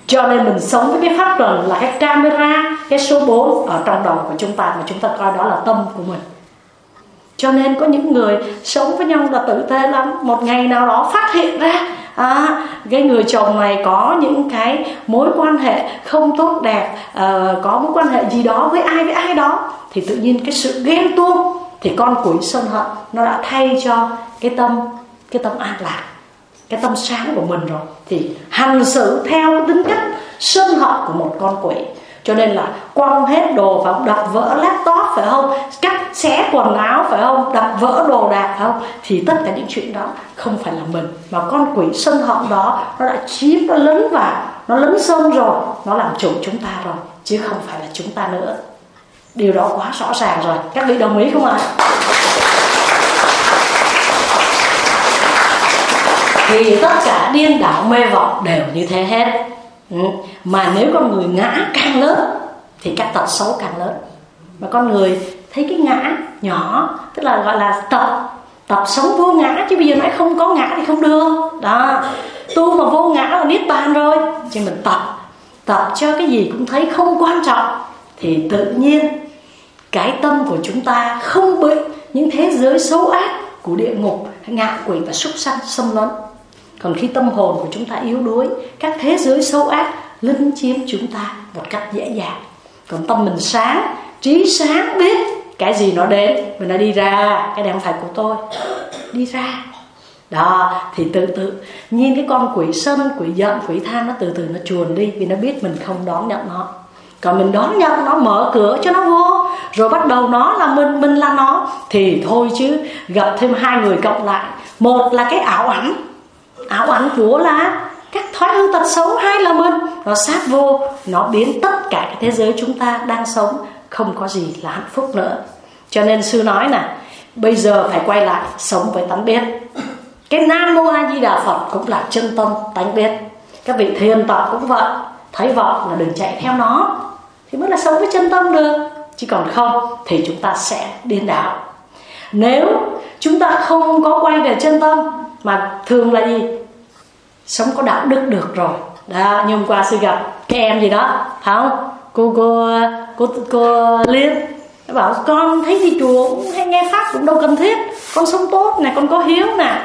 Cho nên mình sống với cái pháp trần là cái camera, cái số bốn ở trong đầu của chúng ta, mà chúng ta coi đó là tâm của mình. Cho nên có những người sống với nhau là tử tế lắm. Một ngày nào đó phát hiện ra à, cái người chồng này có những cái mối quan hệ không tốt đẹp, à, có mối quan hệ gì đó với ai với ai đó, thì tự nhiên cái sự ghen tuông, thì con quỷ sân hận nó đã thay cho cái tâm cái tâm an lạc, cái tâm sáng của mình rồi, thì hành xử theo cái tính cách sân hận của một con quỷ. Cho nên là quăng hết đồ và đập vỡ laptop, phải không? Cắt xé quần áo, phải không? Đập vỡ đồ đạc, phải không? Thì tất cả những chuyện đó không phải là mình, mà con quỷ sân hận đó nó đã chiếm, nó lấn vào, nó lấn sân rồi, nó làm chủ chúng ta rồi, chứ không phải là chúng ta nữa. Điều đó quá rõ ràng rồi. Các vị đồng ý không ạ? Thì tất cả điên đảo mê vọng đều như thế hết. Ừ. Mà nếu con người ngã càng lớn thì các tật xấu càng lớn. Mà con người thấy cái ngã nhỏ, tức là gọi là tập tập sống vô ngã, chứ bây giờ nói không có ngã thì không được. Đó, tu mà vô ngã là niết bàn rồi. Chứ mình tập tập cho cái gì cũng thấy không quan trọng, thì tự nhiên cái tâm của chúng ta không bị những thế giới xấu ác của địa ngục, ngạ quỷ và súc sanh xâm lấn. Còn khi tâm hồn của chúng ta yếu đuối, các thế giới xấu ác lấn chiếm chúng ta một cách dễ dàng. Còn tâm mình sáng, trí sáng, biết cái gì nó đến, mình đã đi ra, cái này không phải của tôi, đi ra. Đó, thì tự tự nhiên cái con quỷ sân, quỷ giận, quỷ than nó từ từ nó chuồn đi, vì nó biết mình không đón nhận nó. Còn mình đón nhận nó, mở cửa cho nó vô, rồi bắt đầu nó là mình, mình là nó, thì thôi chứ gặp thêm hai người cộng lại. Một là cái ảo ảnh, ảo ảnh của là các thói hư tật xấu, hai là mình, nó sát vô, nó biến tất cả cái thế giới chúng ta đang sống không có gì là hạnh phúc nữa. Cho nên sư nói nè, bây giờ phải quay lại sống với tánh biết. Cái Nam Mô A Di Đà Phật cũng là chân tâm tánh biết. Các vị thiền tập cũng vậy, thấy vọng là đừng chạy theo nó, thì mới là sống với chân tâm được. Chứ còn không thì chúng ta sẽ điên đảo. Nếu chúng ta không có quay về chân tâm, mà thường là gì? Sống có đạo đức được rồi. Đó, như hôm qua sư gặp cái em gì đó, phải không? Cô cô cô cô Liên nó bảo con thấy đi chùa cũng hay nghe pháp cũng đâu cần thiết, con sống tốt nè, con có hiếu nè,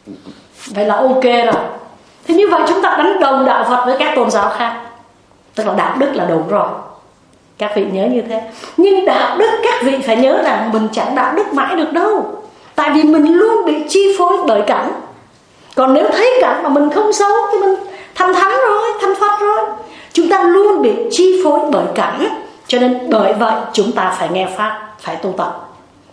vậy là ok rồi. Thế như vậy chúng ta đánh đồng đạo Phật với các tôn giáo khác, tức là đạo đức là đủ rồi. Các vị nhớ như thế. Nhưng đạo đức các vị phải nhớ rằng mình chẳng đạo đức mãi được đâu, tại vì mình luôn bị chi phối bởi cảnh. Còn nếu thấy cảnh mà mình không xấu thì mình thành thánh rồi, thành Phật rồi. Chúng ta luôn bị chi phối bởi cảnh, cho nên bởi vậy chúng ta phải nghe pháp, phải tu tập.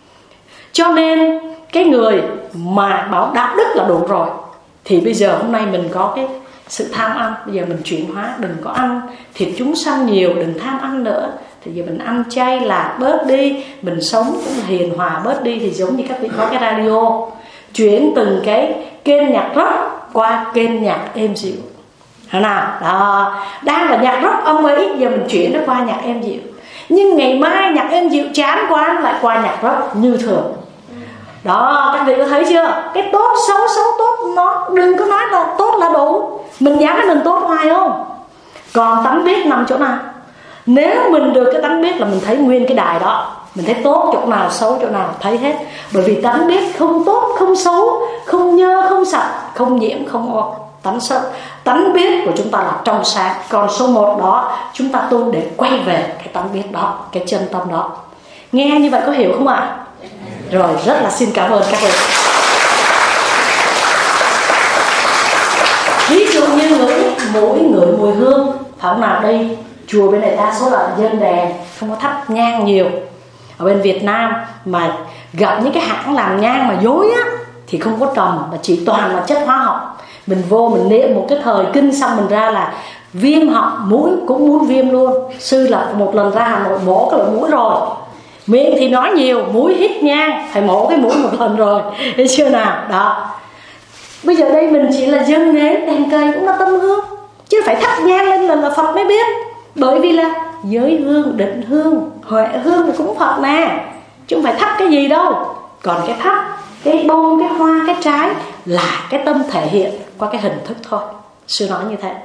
Cho nên cái người mà bảo đạo đức là đủ rồi, thì bây giờ hôm nay mình có cái sự tham ăn, bây giờ mình chuyển hóa, đừng có ăn thịt chúng sanh nhiều, đừng tham ăn nữa. Thì giờ mình ăn chay là bớt đi, mình sống cũng hiền hòa bớt đi. Thì giống như các vị có cái radio, chuyển từng cái kênh nhạc rock qua kênh nhạc êm dịu. Thế nào? Đó, đang là nhạc rock âm ấy, giờ mình chuyển nó qua nhạc êm dịu. Nhưng ngày mai nhạc êm dịu chán quá, lại qua nhạc rock như thường. Đó, các vị có thấy chưa? Cái tốt xấu, xấu tốt, nó đừng có nói là tốt là đủ. Mình dám nói mình tốt hoài không? Còn tánh biết nằm chỗ nào? Nếu mình được cái tánh biết là mình thấy nguyên cái đài đó, mình thấy tốt chỗ nào, xấu chỗ nào, thấy hết. Bởi vì tánh biết không tốt, không xấu, không nhơ, không sạch, không nhiễm, không ô. Tánh sợ, tánh biết của chúng ta là trong sáng. Còn số một đó chúng ta tu để quay về cái tánh biết đó, cái chân tâm đó. Nghe như vậy có hiểu không ạ? À? Rồi, rất là xin cảm ơn các vị. Ví dụ như ngửi mũi, ngửi mùi hương, phải không nào? Đây chùa bên này đa số là dân đèn, không có thắp nhang nhiều. Ở bên Việt Nam mà gặp những cái hãng làm nhang mà dối á, thì không có trầm, mà chỉ toàn là chất hóa học. Mình vô mình niệm một cái thời kinh xong mình ra là viêm họng, mũi cũng muốn viêm luôn. Sư là một lần ra Hà Nội mổ cái lỗ mũi rồi, miệng thì nói nhiều, mũi hít nhang, phải mổ cái mũi một lần rồi, thấy chưa nào? Đó. Bây giờ đây mình chỉ là dâng nến, đèn cây cũng là tâm hương, chứ phải thắp nhang lên là, là Phật mới biết. Bởi vì là giới hương, định hương, huệ hương thì cũng Phật nè, chứ không phải thắp cái gì đâu. Còn cái thắp, cái bông, cái hoa, cái trái là cái tâm thể hiện qua cái hình thức thôi. Sư nói như thế.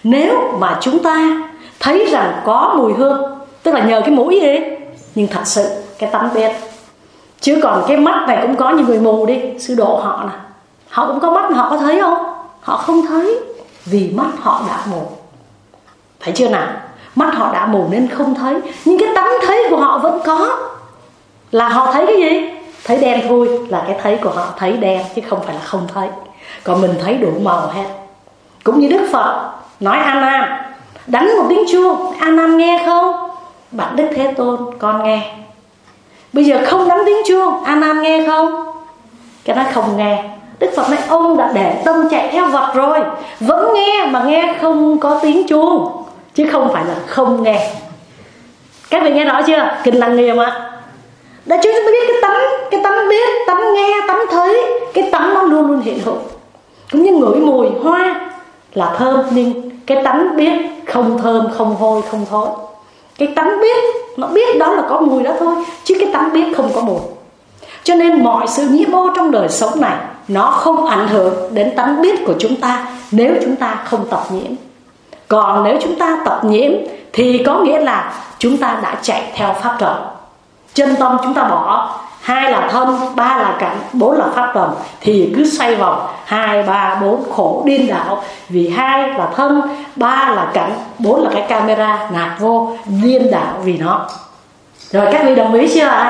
Nếu mà chúng ta thấy rằng có mùi hương, tức là nhờ cái mũi đi, nhưng thật sự cái tánh biết. Chứ còn cái mắt này cũng có những người mù đi, sư độ họ nè, họ cũng có mắt mà họ có thấy không? Họ không thấy, vì mắt họ đã mù. Thấy chưa nào? Mắt họ đã mù nên không thấy, nhưng cái tánh thấy của họ vẫn có. Là họ thấy cái gì? Thấy đen thôi, là cái thấy của họ thấy đen, chứ không phải là không thấy. Còn mình thấy đủ màu hết. Cũng như Đức Phật nói A Nan, đánh một tiếng chuông, A Nan nghe không? Bạch Đức Thế Tôn, con nghe. Bây giờ không đánh tiếng chuông, A Nan nghe không? Cái đó không nghe. Đức Phật nói ông đã để tâm chạy theo vật rồi, vẫn nghe mà nghe không có tiếng chuông, chứ không phải là không nghe. Các vị nghe rõ chưa? Kinh Lăng Nghiêm ạ. Đã chúng ta biết cái tánh, cái tánh biết, tánh nghe, tánh thấy, cái tánh nó luôn luôn hiện hữu. Cũng như ngửi mùi hoa là thơm, nhưng cái tánh biết không thơm, không hôi, không thối. Cái tánh biết, nó biết đó là có mùi đó thôi, chứ cái tánh biết không có mùi. Cho nên mọi sự nhiễm ô trong đời sống này nó không ảnh hưởng đến tánh biết của chúng ta nếu chúng ta không tập nhiễm. Còn nếu chúng ta tập nhiễm thì có nghĩa là chúng ta đã chạy theo pháp trần. Chân tâm chúng ta bỏ, hai là thân, ba là cảnh, bốn là pháp trần, thì cứ xoay vòng hai, ba, bốn khổ điên đảo. Vì hai là thân, ba là cảnh, bốn là cái camera nạt vô, điên đảo vì nó. Rồi các vị đồng ý chưa ạ?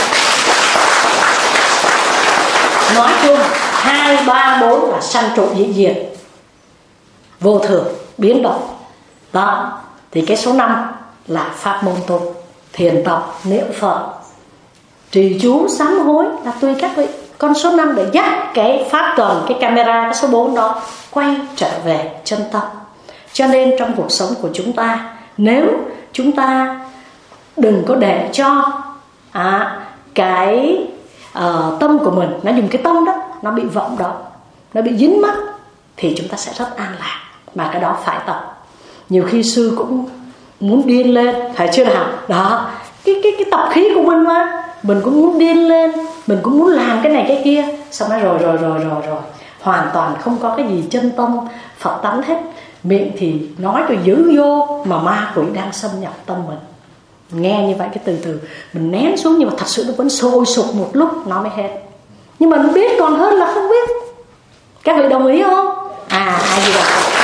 Nói chung hai, ba, bốn là sanh trụ dị diệt, vô thường, biến động. Đó, thì cái số năm là pháp môn tu, thiền tập, niệm Phật, trì chú, sám hối là tùy các vị. Con số năm để dắt cái pháp trần, cái camera, cái số bốn đó quay trở về chân tâm. Cho nên trong cuộc sống của chúng ta, nếu chúng ta đừng có để cho à, cái uh, tâm của mình, nó dùng cái tâm đó, nó bị vọng động, nó bị dính mắc, thì chúng ta sẽ rất an lạc. Mà cái đó phải tập. Nhiều khi sư cũng muốn điên lên, phải chưa nào? Đó, cái, cái, cái tập khí của mình mà, mình cũng muốn điên lên, mình cũng muốn làm cái này cái kia. Xong rồi rồi rồi rồi rồi rồi hoàn toàn không có cái gì chân tâm Phật tánh hết. Miệng thì nói rồi giữ vô, mà ma quỷ đang xâm nhập tâm mình. Nghe như vậy cái từ từ mình nén xuống, nhưng mà thật sự nó vẫn sôi sục một lúc nó mới hết. Nhưng mà mình biết còn hơn là không biết. Các vị đồng ý không? À, ai gì vậy?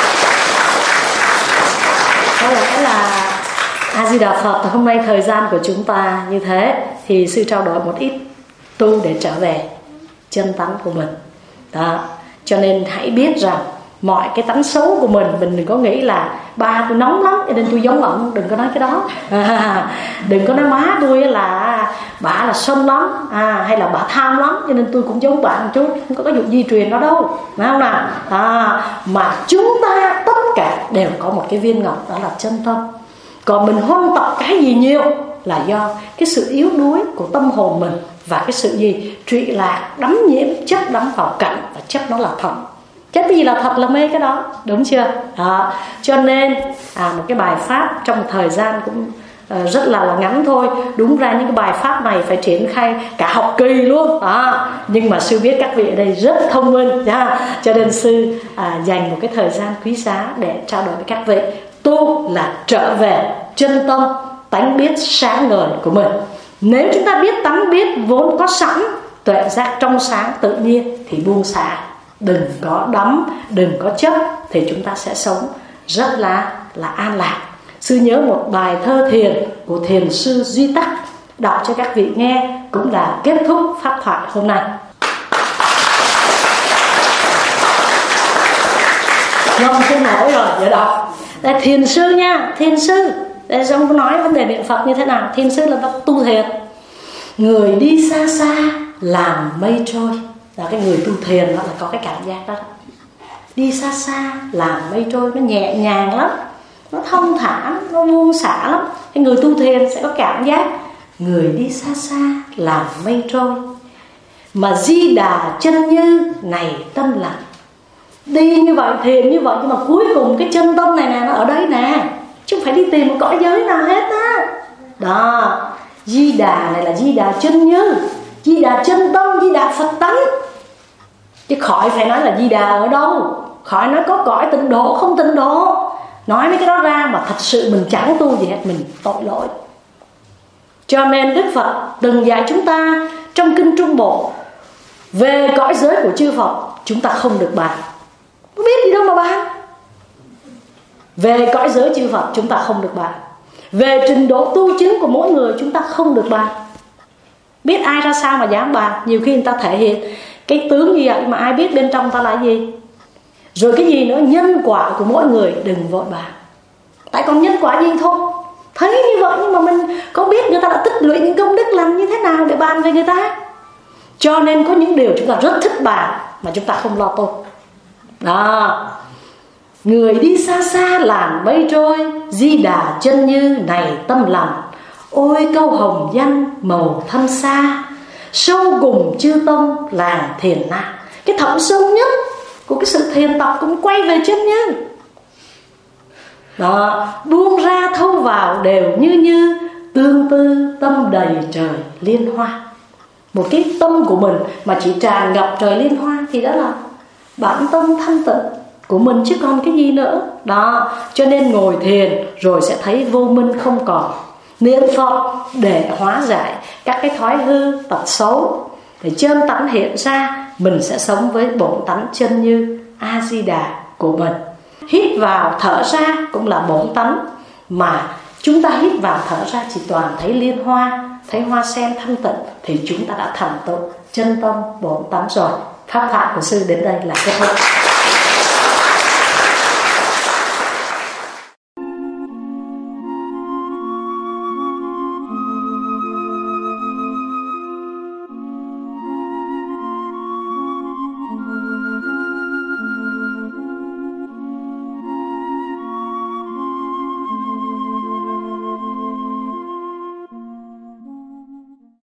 Đó là cái là A Di Đà Phật. Hôm nay thời gian của chúng ta như thế, thì sư trao đổi một ít tu để trở về chân tánh của mình. Đó, cho nên hãy biết rằng mọi cái tánh xấu của mình, mình đừng có nghĩ là ba tôi nóng lắm cho nên tôi giống ổng, đừng có nói cái đó. À, đừng có nói má tôi là bà là sân lắm, à, hay là bà tham lắm cho nên tôi cũng giống bạn một chút. Không có cái vụ di truyền đó đâu, phải không nào? À, mà chúng ta tất cả đều có một cái viên ngọc, đó là chân tâm. Còn mình huân tập cái gì nhiều là do cái sự yếu đuối của tâm hồn mình, và cái sự gì trụy lạc, đắm nhiễm, chấp đắm vào cảnh, và chấp nó là thật. Chấp cái gì là thật là mê cái đó, đúng chưa? Đó. Cho nên à, một cái bài pháp trong một thời gian cũng uh, rất là, là ngắn thôi. Đúng ra những cái bài pháp này phải triển khai cả học kỳ luôn. Đó. Nhưng mà sư biết các vị ở đây rất thông minh, yeah. Cho nên sư à, dành một cái thời gian quý giá để trao đổi với các vị. Tu là trở về chân tâm, tánh biết sáng ngời của mình. Nếu chúng ta biết tánh biết vốn có sẵn, tuệ giác trong sáng tự nhiên, thì buông xả, đừng có đắm, đừng có chấp, thì chúng ta sẽ sống rất là là an lạc. Sư nhớ một bài thơ thiền của thiền sư Duy Tắc, đọc cho các vị nghe, cũng là kết thúc pháp thoại hôm nay. Không, không nổi rồi, giờ đọc. Đây, thiền sư nha, thiền sư. Đây, ông có nói vấn đề niệm Phật như thế nào. Thiền sư là tu thiền. Người đi xa xa làm mây trôi. Là cái người tu thiền đó là có cái cảm giác đó. Đi xa xa làm mây trôi, nó nhẹ nhàng lắm, nó thông thả, nó buông xả lắm. Cái người tu thiền sẽ có cảm giác người đi xa xa làm mây trôi, mà Di Đà chân như này tâm lặng. Đi như vậy, thiền như vậy, nhưng mà cuối cùng cái chân tâm này nè, nó ở đây nè, chứ không phải đi tìm một cõi giới nào hết á. Đó, Di Đà này là Di Đà chân như, Di Đà chân tâm, Di Đà Phật tánh. Chứ khỏi phải nói là Di Đà ở đâu, khỏi nói có cõi tịnh độ không tịnh độ. nói mấy cái đó ra mà thật sự mình chẳng tu gì hết, mình tội lỗi. Cho nên Đức Phật từng dạy chúng ta trong kinh Trung Bộ về cõi giới của chư Phật chúng ta không được bàn. Có biết gì đâu mà bàn. Về cõi giới chư Phật chúng ta không được bàn. Về trình độ tu chứng của mỗi người chúng ta không được bàn. Biết ai ra sao mà dám bàn. Nhiều khi người ta thể hiện cái tướng như vậy mà ai biết bên trong ta là gì. Rồi cái gì nữa, nhân quả của mỗi người đừng vội bàn. Tại còn nhân quả gì thôi. Thấy như vậy nhưng mà mình có biết người ta đã tích lũy những công đức làm như thế nào để bàn về người ta. Cho nên có những điều chúng ta rất thích bàn mà chúng ta không lo tốt. Đó. Người đi xa xa làn mây trôi, Di Đà chân như này tâm lành. Ôi câu hồng danh màu thâm xa, sâu cùng chư tông làng thiền na. Cái thẳm sâu nhất của cái sự thiền tập cũng quay về chân như. Đó, buông ra thâu vào đều như như, tương tư tâm đầy trời liên hoa. Một cái tâm của mình mà chỉ tràn ngập trời liên hoa thì đó là bản tâm thanh tịnh của mình chứ còn cái gì nữa. Đó, cho nên ngồi thiền rồi sẽ thấy vô minh không còn. Niệm Phật để hóa giải các cái thói hư tật xấu, để chân tánh hiện ra, mình sẽ sống với bổn tánh chân như A Di Đà của mình. Hít vào thở ra cũng là bổn tánh, mà chúng ta hít vào thở ra chỉ toàn thấy liên hoa, thấy hoa sen thanh tịnh thì chúng ta đã thành tựu chân tâm bổn tánh rồi. Pháp thoại của sư đến đây là kết thúc.